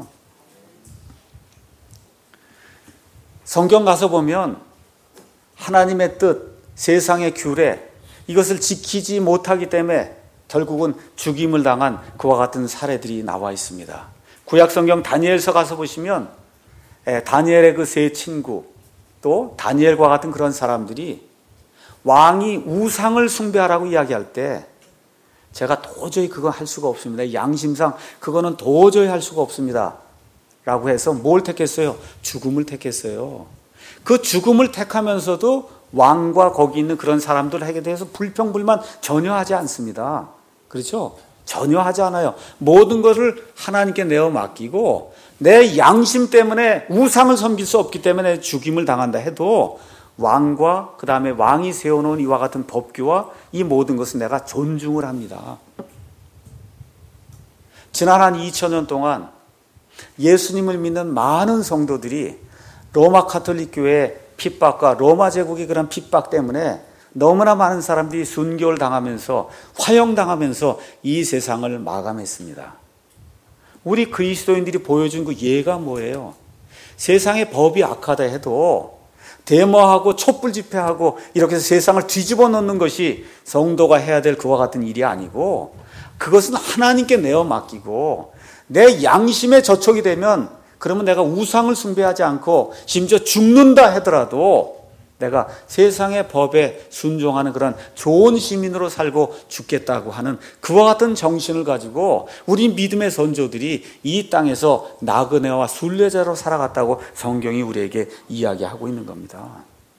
성경 가서 보면 하나님의 뜻, 세상의 규례, 이것을 지키지 못하기 때문에 결국은 죽임을 당한 그와 같은 사례들이 나와 있습니다. 구약성경 다니엘서 가서 보시면 다니엘의 그 세 친구, 또 다니엘과 같은 그런 사람들이 왕이 우상을 숭배하라고 이야기할 때 제가 도저히 그거 할 수가 없습니다. 양심상 그거는 도저히 할 수가 없습니다 라고 해서 뭘 택했어요? 죽음을 택했어요. 그 죽음을 택하면서도 왕과 거기 있는 그런 사람들에게 대해서 불평불만 전혀 하지 않습니다. 그렇죠? 전혀 하지 않아요. 모든 것을 하나님께 내어 맡기고 내 양심 때문에 우상을 섬길 수 없기 때문에 죽임을 당한다 해도 왕과 그 다음에 왕이 세워놓은 이와 같은 법규와 이 모든 것을 내가 존중을 합니다. 지난 한 이천 년 동안 예수님을 믿는 많은 성도들이 로마 가톨릭 교회의 핍박과 로마 제국의 그런 핍박 때문에 너무나 많은 사람들이 순교를 당하면서 화형당하면서 이 세상을 마감했습니다. 우리 그리스도인들이 보여준 그 예가 뭐예요? 세상의 법이 악하다 해도 데모하고 촛불 집회하고 이렇게 해서 세상을 뒤집어 놓는 것이 성도가 해야 될 그와 같은 일이 아니고, 그것은 하나님께 내어 맡기고 내 양심에 저촉이 되면 그러면 내가 우상을 숭배하지 않고 심지어 죽는다 하더라도 내가 세상의 법에 순종하는 그런 좋은 시민으로 살고 죽겠다고 하는 그와 같은 정신을 가지고 우리 믿음의 선조들이 이 땅에서 나그네와 순례자로 살아갔다고 성경이 우리에게 이야기하고 있는 겁니다.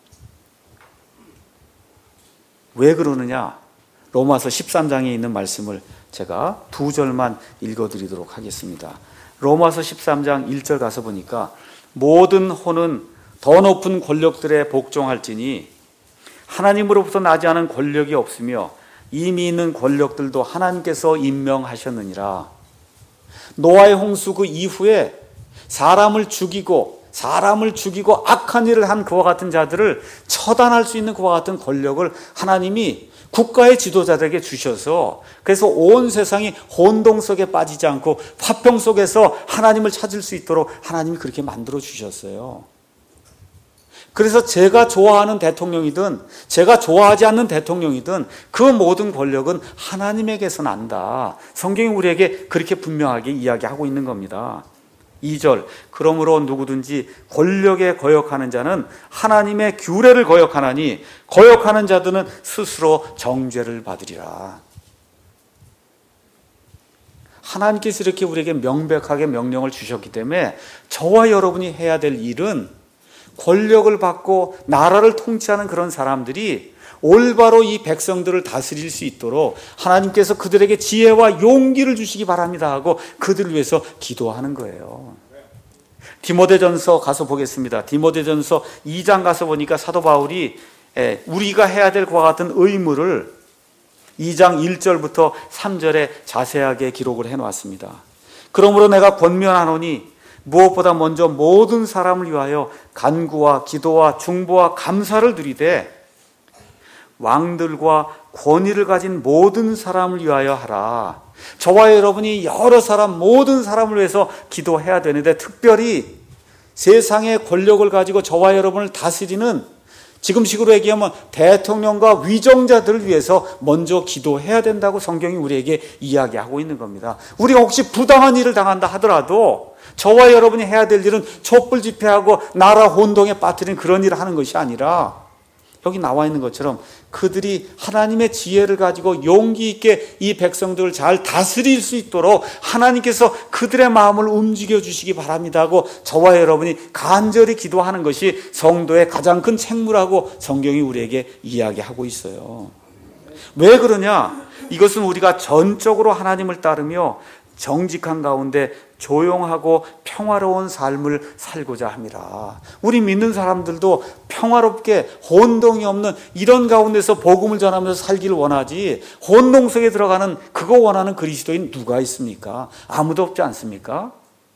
왜 그러느냐? 로마서 십삼 장에 있는 말씀을 제가 두 절만 읽어드리도록 하겠습니다. 로마서 십삼 장 일 절 가서 보니까 모든 혼은 더 높은 권력들에 복종할지니 하나님으로부터 나지 않은 권력이 없으며 이미 있는 권력들도 하나님께서 임명하셨느니라. 노아의 홍수 그 이후에 사람을 죽이고 사람을 죽이고 악한 일을 한 그와 같은 자들을 처단할 수 있는 그와 같은 권력을 하나님이 국가의 지도자들에게 주셔서 그래서 온 세상이 혼동 속에 빠지지 않고 화평 속에서 하나님을 찾을 수 있도록 하나님이 그렇게 만들어 주셨어요. 그래서 제가 좋아하는 대통령이든 제가 좋아하지 않는 대통령이든 그 모든 권력은 하나님에게서 난다. 성경이 우리에게 그렇게 분명하게 이야기하고 있는 겁니다. 이 절, 그러므로 누구든지 권력에 거역하는 자는 하나님의 규례를 거역하나니 거역하는 자들은 스스로 정죄를 받으리라. 하나님께서 이렇게 우리에게 명백하게 명령을 주셨기 때문에 저와 여러분이 해야 될 일은 권력을 받고 나라를 통치하는 그런 사람들이 올바로 이 백성들을 다스릴 수 있도록 하나님께서 그들에게 지혜와 용기를 주시기 바랍니다 하고 그들을 위해서 기도하는 거예요. 디모데전서 가서 보겠습니다. 디모데전서 이 장 가서 보니까 사도 바울이 우리가 해야 될 그와 같은 의무를 이 장 일 절부터 삼 절에 자세하게 기록을 해놓았습니다. 그러므로 내가 권면하노니 무엇보다 먼저 모든 사람을 위하여 간구와 기도와 중보와 감사를 드리되 왕들과 권위를 가진 모든 사람을 위하여 하라. 저와 여러분이 여러 사람, 모든 사람을 위해서 기도해야 되는데 특별히 세상의 권력을 가지고 저와 여러분을 다스리는 지금식으로 얘기하면 대통령과 위정자들을 위해서 먼저 기도해야 된다고 성경이 우리에게 이야기하고 있는 겁니다. 우리가 혹시 부당한 일을 당한다 하더라도 저와 여러분이 해야 될 일은 촛불 집회하고 나라 혼동에 빠뜨린 그런 일을 하는 것이 아니라 여기 나와 있는 것처럼 그들이 하나님의 지혜를 가지고 용기 있게 이 백성들을 잘 다스릴 수 있도록 하나님께서 그들의 마음을 움직여 주시기 바랍니다 하고 저와 여러분이 간절히 기도하는 것이 성도의 가장 큰 책무라고 성경이 우리에게 이야기하고 있어요. 왜 그러냐? 이것은 우리가 전적으로 하나님을 따르며 정직한 가운데 조용하고 평화로운 삶을 살고자 합니다. 우리 믿는 사람들도 평화롭게 혼동이 없는 이런 가운데서 복음을 전하면서 살기를 원하지 혼동 속에 들어가는 그거 원하는 그리스도인 누가 있습니까? 아무도 없지 않습니까?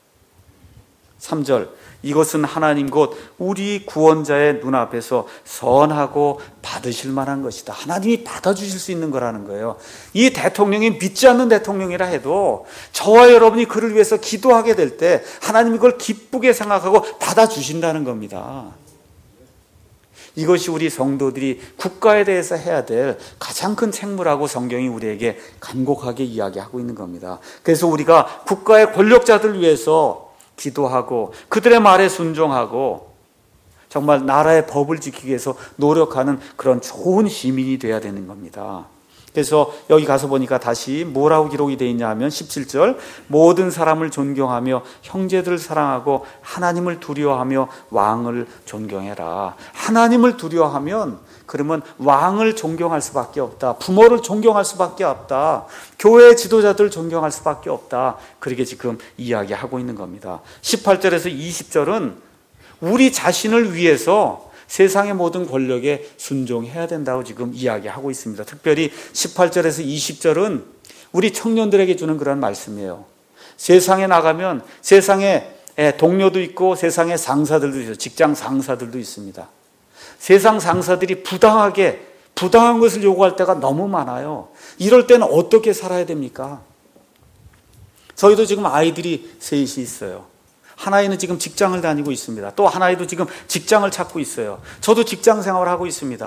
삼 절, 이것은 하나님 곧 우리 구원자의 눈앞에서 선하고 받으실 만한 것이다. 하나님이 받아주실 수 있는 거라는 거예요. 이 대통령이 믿지 않는 대통령이라 해도 저와 여러분이 그를 위해서 기도하게 될 때 하나님이 그걸 기쁘게 생각하고 받아주신다는 겁니다. 이것이 우리 성도들이 국가에 대해서 해야 될 가장 큰 책무라고 성경이 우리에게 간곡하게 이야기하고 있는 겁니다. 그래서 우리가 국가의 권력자들을 위해서 기도하고 그들의 말에 순종하고 정말 나라의 법을 지키기 위해서 노력하는 그런 좋은 시민이 되어야 되는 겁니다. 그래서 여기 가서 보니까 다시 뭐라고 기록이 되어 있냐 하면 십칠 절, 모든 사람을 존경하며 형제들을 사랑하고 하나님을 두려워하며 왕을 존경해라. 하나님을 두려워하면 그러면 왕을 존경할 수밖에 없다. 부모를 존경할 수밖에 없다. 교회 지도자들을 존경할 수밖에 없다. 그렇게 지금 이야기하고 있는 겁니다. 십팔 절에서 이십 절은 우리 자신을 위해서 세상의 모든 권력에 순종해야 된다고 지금 이야기하고 있습니다. 특별히 십팔 절에서 이십 절은 우리 청년들에게 주는 그런 말씀이에요. 세상에 나가면 세상에 동료도 있고 세상에 상사들도 있어요. 직장 상사들도 있습니다. 세상 상사들이 부당하게 부당한 것을 요구할 때가 너무 많아요. 이럴 때는 어떻게 살아야 됩니까? 저희도 지금 아이들이 셋이 있어요. 하나이는 지금 직장을 다니고 있습니다. 또 하나이도 지금 직장을 찾고 있어요. 저도 직장 생활을 하고 있습니다.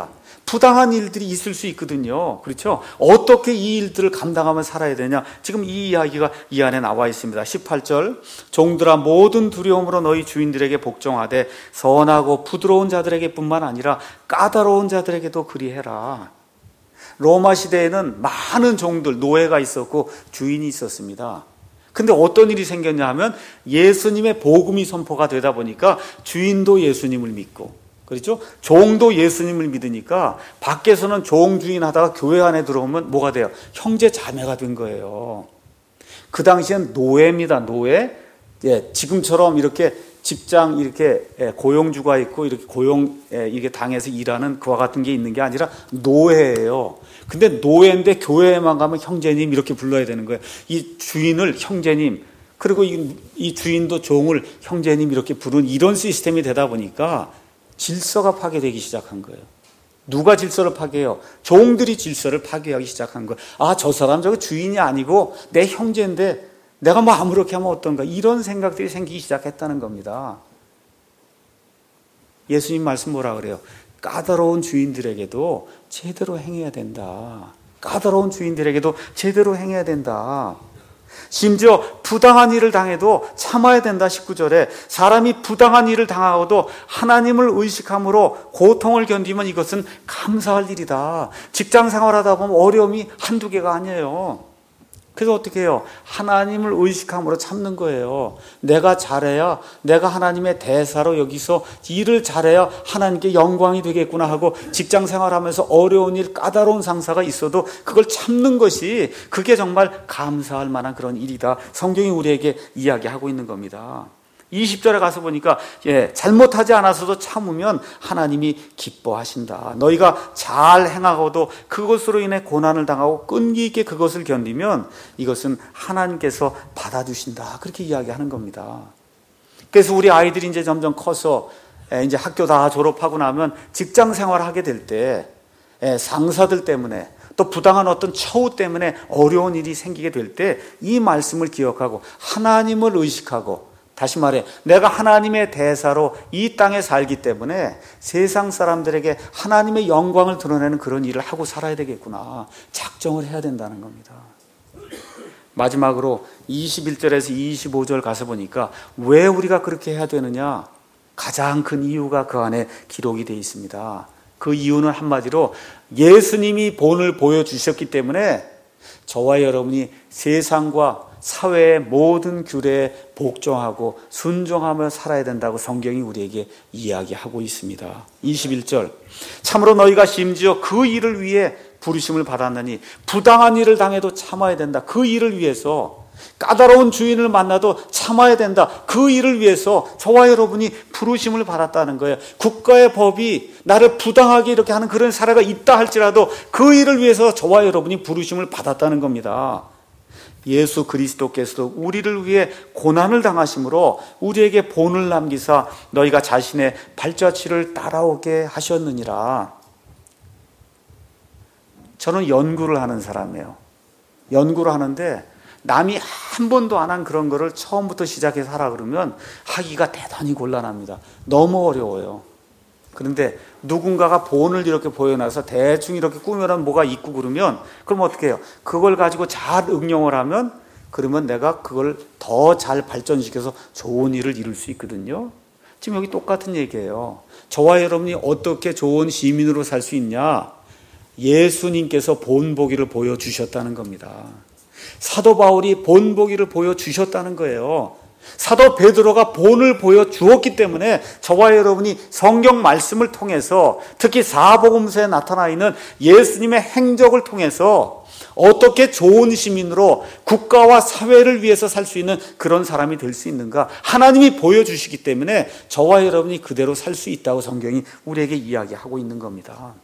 부당한 일들이 있을 수 있거든요. 그렇죠? 어떻게 이 일들을 감당하며 살아야 되냐? 지금 이 이야기가 이 안에 나와 있습니다. 십팔 절, 종들아 모든 두려움으로 너희 주인들에게 복종하되 선하고 부드러운 자들에게 뿐만 아니라 까다로운 자들에게도 그리해라. 로마 시대에는 많은 종들, 노예가 있었고 주인이 있었습니다. 근데 어떤 일이 생겼냐 하면 예수님의 복음이 선포가 되다 보니까 주인도 예수님을 믿고, 그렇죠? 종도 예수님을 믿으니까 밖에서는 종 주인 하다가 교회 안에 들어오면 뭐가 돼요? 형제 자매가 된 거예요. 그 당시엔 노예입니다. 노예. 예, 지금처럼 이렇게 직장 이렇게 고용주가 있고 이렇게 고용 이게 당에서 일하는 그와 같은 게 있는 게 아니라 노예예요. 근데 노예인데 교회에만 가면 형제님 이렇게 불러야 되는 거예요. 이 주인을 형제님, 그리고 이, 이 주인도 종을 형제님 이렇게 부르는 이런 시스템이 되다 보니까 질서가 파괴되기 시작한 거예요. 누가 질서를 파괴해요? 종들이 질서를 파괴하기 시작한 거예요. 아, 저 사람 저거 주인이 아니고 내 형제인데 내가 뭐 아무렇게 하면 어떤가, 이런 생각들이 생기기 시작했다는 겁니다. 예수님 말씀 뭐라 그래요? 까다로운 주인들에게도 제대로 행해야 된다. 까다로운 주인들에게도 제대로 행해야 된다. 심지어 부당한 일을 당해도 참아야 된다. 십구 절에 사람이 부당한 일을 당하고도 하나님을 의식함으로 고통을 견디면 이것은 감사할 일이다. 직장 생활하다 보면 어려움이 한두 개가 아니에요. 그래서 어떻게 해요? 하나님을 의식함으로 참는 거예요. 내가 잘해야, 내가 하나님의 대사로 여기서 일을 잘해야 하나님께 영광이 되겠구나 하고 직장 생활하면서 어려운 일, 까다로운 상사가 있어도 그걸 참는 것이, 그게 정말 감사할 만한 그런 일이다. 성경이 우리에게 이야기하고 있는 겁니다. 이십 절에 가서 보니까 예, 잘못하지 않아서도 참으면 하나님이 기뻐하신다. 너희가 잘 행하고도 그것으로 인해 고난을 당하고 끈기 있게 그것을 견디면 이것은 하나님께서 받아주신다. 그렇게 이야기하는 겁니다. 그래서 우리 아이들이 이제 점점 커서 예, 이제 학교 다 졸업하고 나면 직장 생활을 하게 될 때 예, 상사들 때문에 또 부당한 어떤 처우 때문에 어려운 일이 생기게 될 때 이 말씀을 기억하고 하나님을 의식하고, 다시 말해 내가 하나님의 대사로 이 땅에 살기 때문에 세상 사람들에게 하나님의 영광을 드러내는 그런 일을 하고 살아야 되겠구나, 작정을 해야 된다는 겁니다. 마지막으로 이십일 절에서 이십오 절 가서 보니까 왜 우리가 그렇게 해야 되느냐, 가장 큰 이유가 그 안에 기록이 되어 있습니다. 그 이유는 한마디로 예수님이 본을 보여주셨기 때문에 저와 여러분이 세상과 사회의 모든 규례에 복종하고 순종하며 살아야 된다고 성경이 우리에게 이야기하고 있습니다. 이십일 절, 참으로 너희가 심지어 그 일을 위해 부르심을 받았느니, 부당한 일을 당해도 참아야 된다. 그 일을 위해서, 까다로운 주인을 만나도 참아야 된다. 그 일을 위해서 저와 여러분이 부르심을 받았다는 거예요. 국가의 법이 나를 부당하게 이렇게 하는 그런 사례가 있다 할지라도 그 일을 위해서 저와 여러분이 부르심을 받았다는 겁니다. 예수 그리스도께서도 우리를 위해 고난을 당하심으로 우리에게 본을 남기사 너희가 자신의 발자취를 따라오게 하셨느니라. 저는 연구를 하는 사람이에요. 연구를 하는데 남이 한 번도 안 한 그런 거를 처음부터 시작해서 하라 그러면 하기가 대단히 곤란합니다. 너무 어려워요. 그런데 누군가가 본을 이렇게 보여놔서 대충 이렇게 꾸며놓으면 뭐가 있고 그러면, 그럼 어떻게 해요? 그걸 가지고 잘 응용을 하면, 그러면 내가 그걸 더 잘 발전시켜서 좋은 일을 이룰 수 있거든요. 지금 여기 똑같은 얘기예요. 저와 여러분이 어떻게 좋은 시민으로 살 수 있냐? 예수님께서 본보기를 보여주셨다는 겁니다. 사도 바울이 본보기를 보여주셨다는 거예요. 사도 베드로가 본을 보여주었기 때문에 저와 여러분이 성경 말씀을 통해서, 특히 사복음서에 나타나 있는 예수님의 행적을 통해서 어떻게 좋은 시민으로 국가와 사회를 위해서 살 수 있는 그런 사람이 될 수 있는가, 하나님이 보여주시기 때문에 저와 여러분이 그대로 살 수 있다고 성경이 우리에게 이야기하고 있는 겁니다.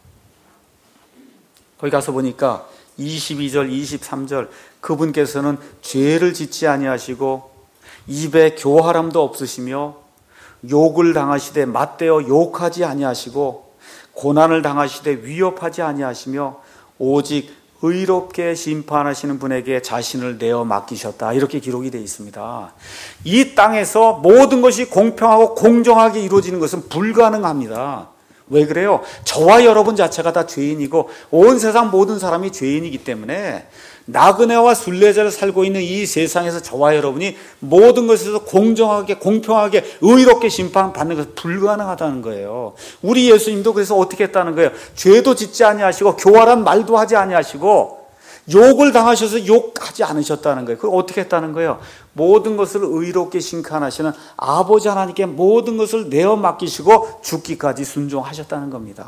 거기 가서 보니까 이십이 절 이십삼 절, 그분께서는 죄를 짓지 아니하시고 입에 교활함도 없으시며 욕을 당하시되 맞대어 욕하지 아니하시고 고난을 당하시되 위협하지 아니하시며 오직 의롭게 심판하시는 분에게 자신을 내어 맡기셨다. 이렇게 기록이 되어 있습니다. 이 땅에서 모든 것이 공평하고 공정하게 이루어지는 것은 불가능합니다. 왜 그래요? 저와 여러분 자체가 다 죄인이고 온 세상 모든 사람이 죄인이기 때문에 나그네와 순례자를 살고 있는 이 세상에서 저와 여러분이 모든 것에서 공정하게 공평하게 의롭게 심판받는 것은 불가능하다는 거예요. 우리 예수님도 그래서 어떻게 했다는 거예요? 죄도 짓지 아니하시고 교활한 말도 하지 아니하시고 욕을 당하셔서 욕하지 않으셨다는 거예요. 그걸 어떻게 했다는 거예요? 모든 것을 의롭게 심판하시는 아버지 하나님께 모든 것을 내어 맡기시고 죽기까지 순종하셨다는 겁니다.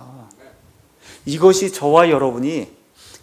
이것이 저와 여러분이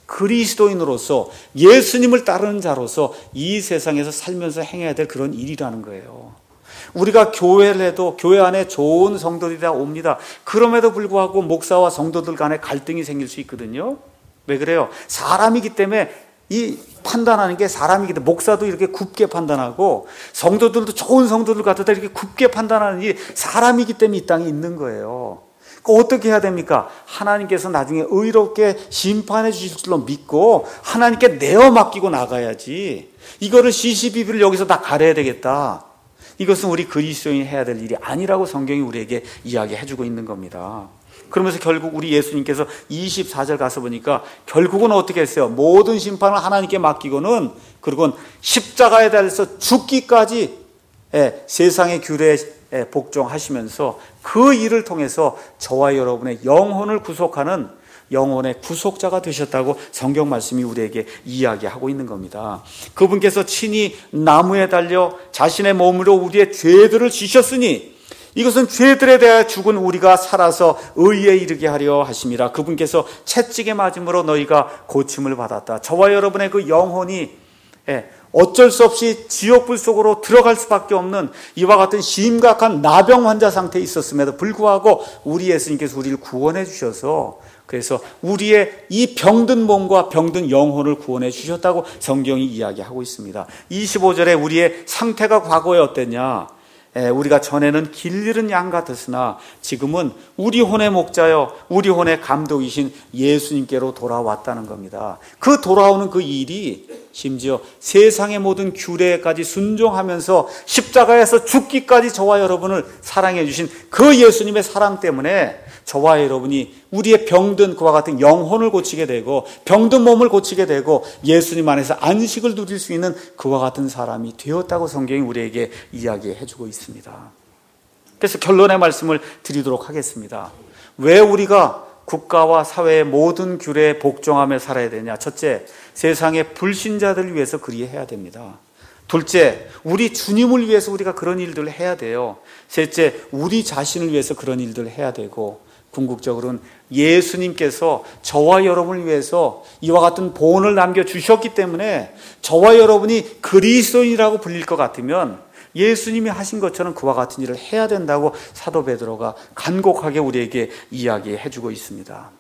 그리스도인으로서 예수님을 따르는 자로서 이 세상에서 살면서 행해야 될 그런 일이라는 거예요. 우리가 교회를 해도 교회 안에 좋은 성도들이 다 옵니다. 그럼에도 불구하고 목사와 성도들 간에 갈등이 생길 수 있거든요. 왜 그래요? 사람이기 때문에 이 판단하는 게 사람이기 때문에 목사도 이렇게 굽게 판단하고 성도들도 좋은 성도들 갖다 이렇게 굽게 판단하는 이 사람이기 때문에 이 땅에 있는 거예요. 어떻게 해야 됩니까? 하나님께서 나중에 의롭게 심판해 주실 줄로 믿고 하나님께 내어 맡기고 나가야지. 이거를 시시비비를 여기서 다 가려야 되겠다. 이것은 우리 그리스도인이 해야 될 일이 아니라고 성경이 우리에게 이야기해 주고 있는 겁니다. 그러면서 결국 우리 예수님께서 이십사 절 가서 보니까 결국은 어떻게 했어요? 모든 심판을 하나님께 맡기고는 그리고 십자가에 달려서 죽기까지 세상의 규례에 복종하시면서 그 일을 통해서 저와 여러분의 영혼을 구속하는 영혼의 구속자가 되셨다고 성경 말씀이 우리에게 이야기하고 있는 겁니다. 그분께서 친히 나무에 달려 자신의 몸으로 우리의 죄들을 지셨으니 이것은 죄들에 대하여 죽은 우리가 살아서 의에 이르게 하려 하심이라. 그분께서 채찍에 맞음으로 너희가 고침을 받았다. 저와 여러분의 그 영혼이 어쩔 수 없이 지옥불 속으로 들어갈 수밖에 없는 이와 같은 심각한 나병 환자 상태에 있었음에도 불구하고 우리 예수님께서 우리를 구원해 주셔서 그래서 우리의 이 병든 몸과 병든 영혼을 구원해 주셨다고 성경이 이야기하고 있습니다. 이십오 절에 우리의 상태가 과거에 어땠냐? 우리가 전에는 길 잃은 양 같았으나 지금은 우리 혼의 목자여 우리 혼의 감독이신 예수님께로 돌아왔다는 겁니다. 그 돌아오는 그 일이 심지어 세상의 모든 규례까지 순종하면서 십자가에서 죽기까지 저와 여러분을 사랑해 주신 그 예수님의 사랑 때문에 저와 여러분이 우리의 병든 그와 같은 영혼을 고치게 되고 병든 몸을 고치게 되고 예수님 안에서 안식을 누릴 수 있는 그와 같은 사람이 되었다고 성경이 우리에게 이야기해 주고 있습니다. 그래서 결론의 말씀을 드리도록 하겠습니다. 왜 우리가 국가와 사회의 모든 규례에 복종하며 살아야 되냐? 첫째, 세상의 불신자들을 위해서 그리해야 됩니다. 둘째, 우리 주님을 위해서 우리가 그런 일들을 해야 돼요. 셋째, 우리 자신을 위해서 그런 일들을 해야 되고 궁극적으로는 예수님께서 저와 여러분을 위해서 이와 같은 보온을 남겨주셨기 때문에 저와 여러분이 그리스도인이라고 불릴 것 같으면 예수님이 하신 것처럼 그와 같은 일을 해야 된다고 사도 베드로가 간곡하게 우리에게 이야기해 주고 있습니다.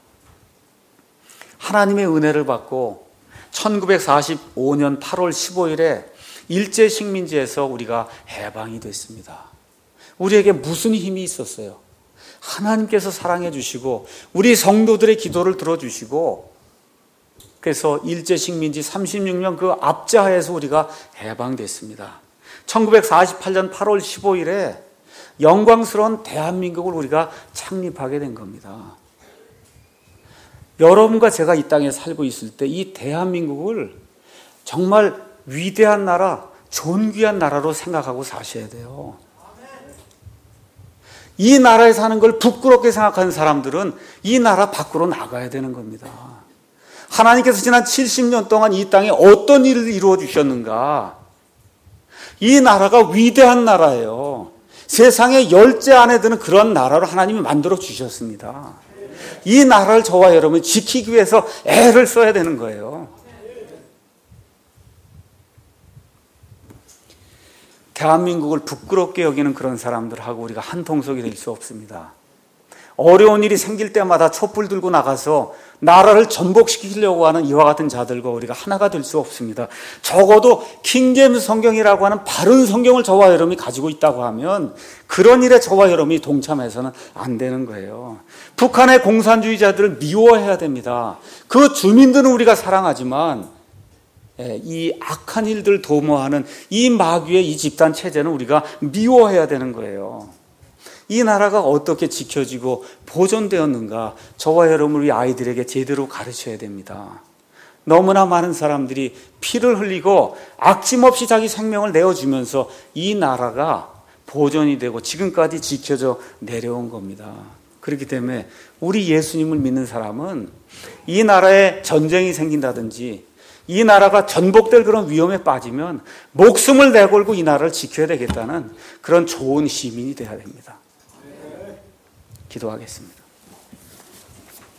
하나님의 은혜를 받고 천구백사십오 년 팔월 십오일에 일제 식민지에서 우리가 해방이 됐습니다. 우리에게 무슨 힘이 있었어요? 하나님께서 사랑해 주시고 우리 성도들의 기도를 들어주시고 그래서 일제 식민지 삼십육 년 그 압제하에서 우리가 해방됐습니다. 천구백사십팔 년 팔월 십오일에 영광스러운 대한민국을 우리가 창립하게 된 겁니다. 여러분과 제가 이 땅에 살고 있을 때 이 대한민국을 정말 위대한 나라, 존귀한 나라로 생각하고 사셔야 돼요. 이 나라에 사는 걸 부끄럽게 생각하는 사람들은 이 나라 밖으로 나가야 되는 겁니다. 하나님께서 지난 칠십 년 동안 이 땅에 어떤 일을 이루어 주셨는가? 이 나라가 위대한 나라예요. 세상의 열째 안에 드는 그런 나라로 하나님이 만들어 주셨습니다. 이 나라를 저와 여러분이 지키기 위해서 애를 써야 되는 거예요. 대한민국을 부끄럽게 여기는 그런 사람들하고 우리가 한 통속이 될 수 없습니다. 어려운 일이 생길 때마다 촛불 들고 나가서 나라를 전복시키려고 하는 이와 같은 자들과 우리가 하나가 될 수 없습니다. 적어도 킹제임스 성경이라고 하는 바른 성경을 저와 여러분이 가지고 있다고 하면 그런 일에 저와 여러분이 동참해서는 안 되는 거예요. 북한의 공산주의자들을 미워해야 됩니다. 그 주민들은 우리가 사랑하지만 이 악한 일들 도모하는 이 마귀의 이 집단 체제는 우리가 미워해야 되는 거예요. 이 나라가 어떻게 지켜지고 보존되었는가 저와 여러분 우리 아이들에게 제대로 가르쳐야 됩니다. 너무나 많은 사람들이 피를 흘리고 아낌없이 자기 생명을 내어주면서 이 나라가 보존이 되고 지금까지 지켜져 내려온 겁니다. 그렇기 때문에 우리 예수님을 믿는 사람은 이 나라에 전쟁이 생긴다든지 이 나라가 전복될 그런 위험에 빠지면 목숨을 내걸고 이 나라를 지켜야 되겠다는 그런 좋은 시민이 되어야 됩니다. 기도하겠습니다.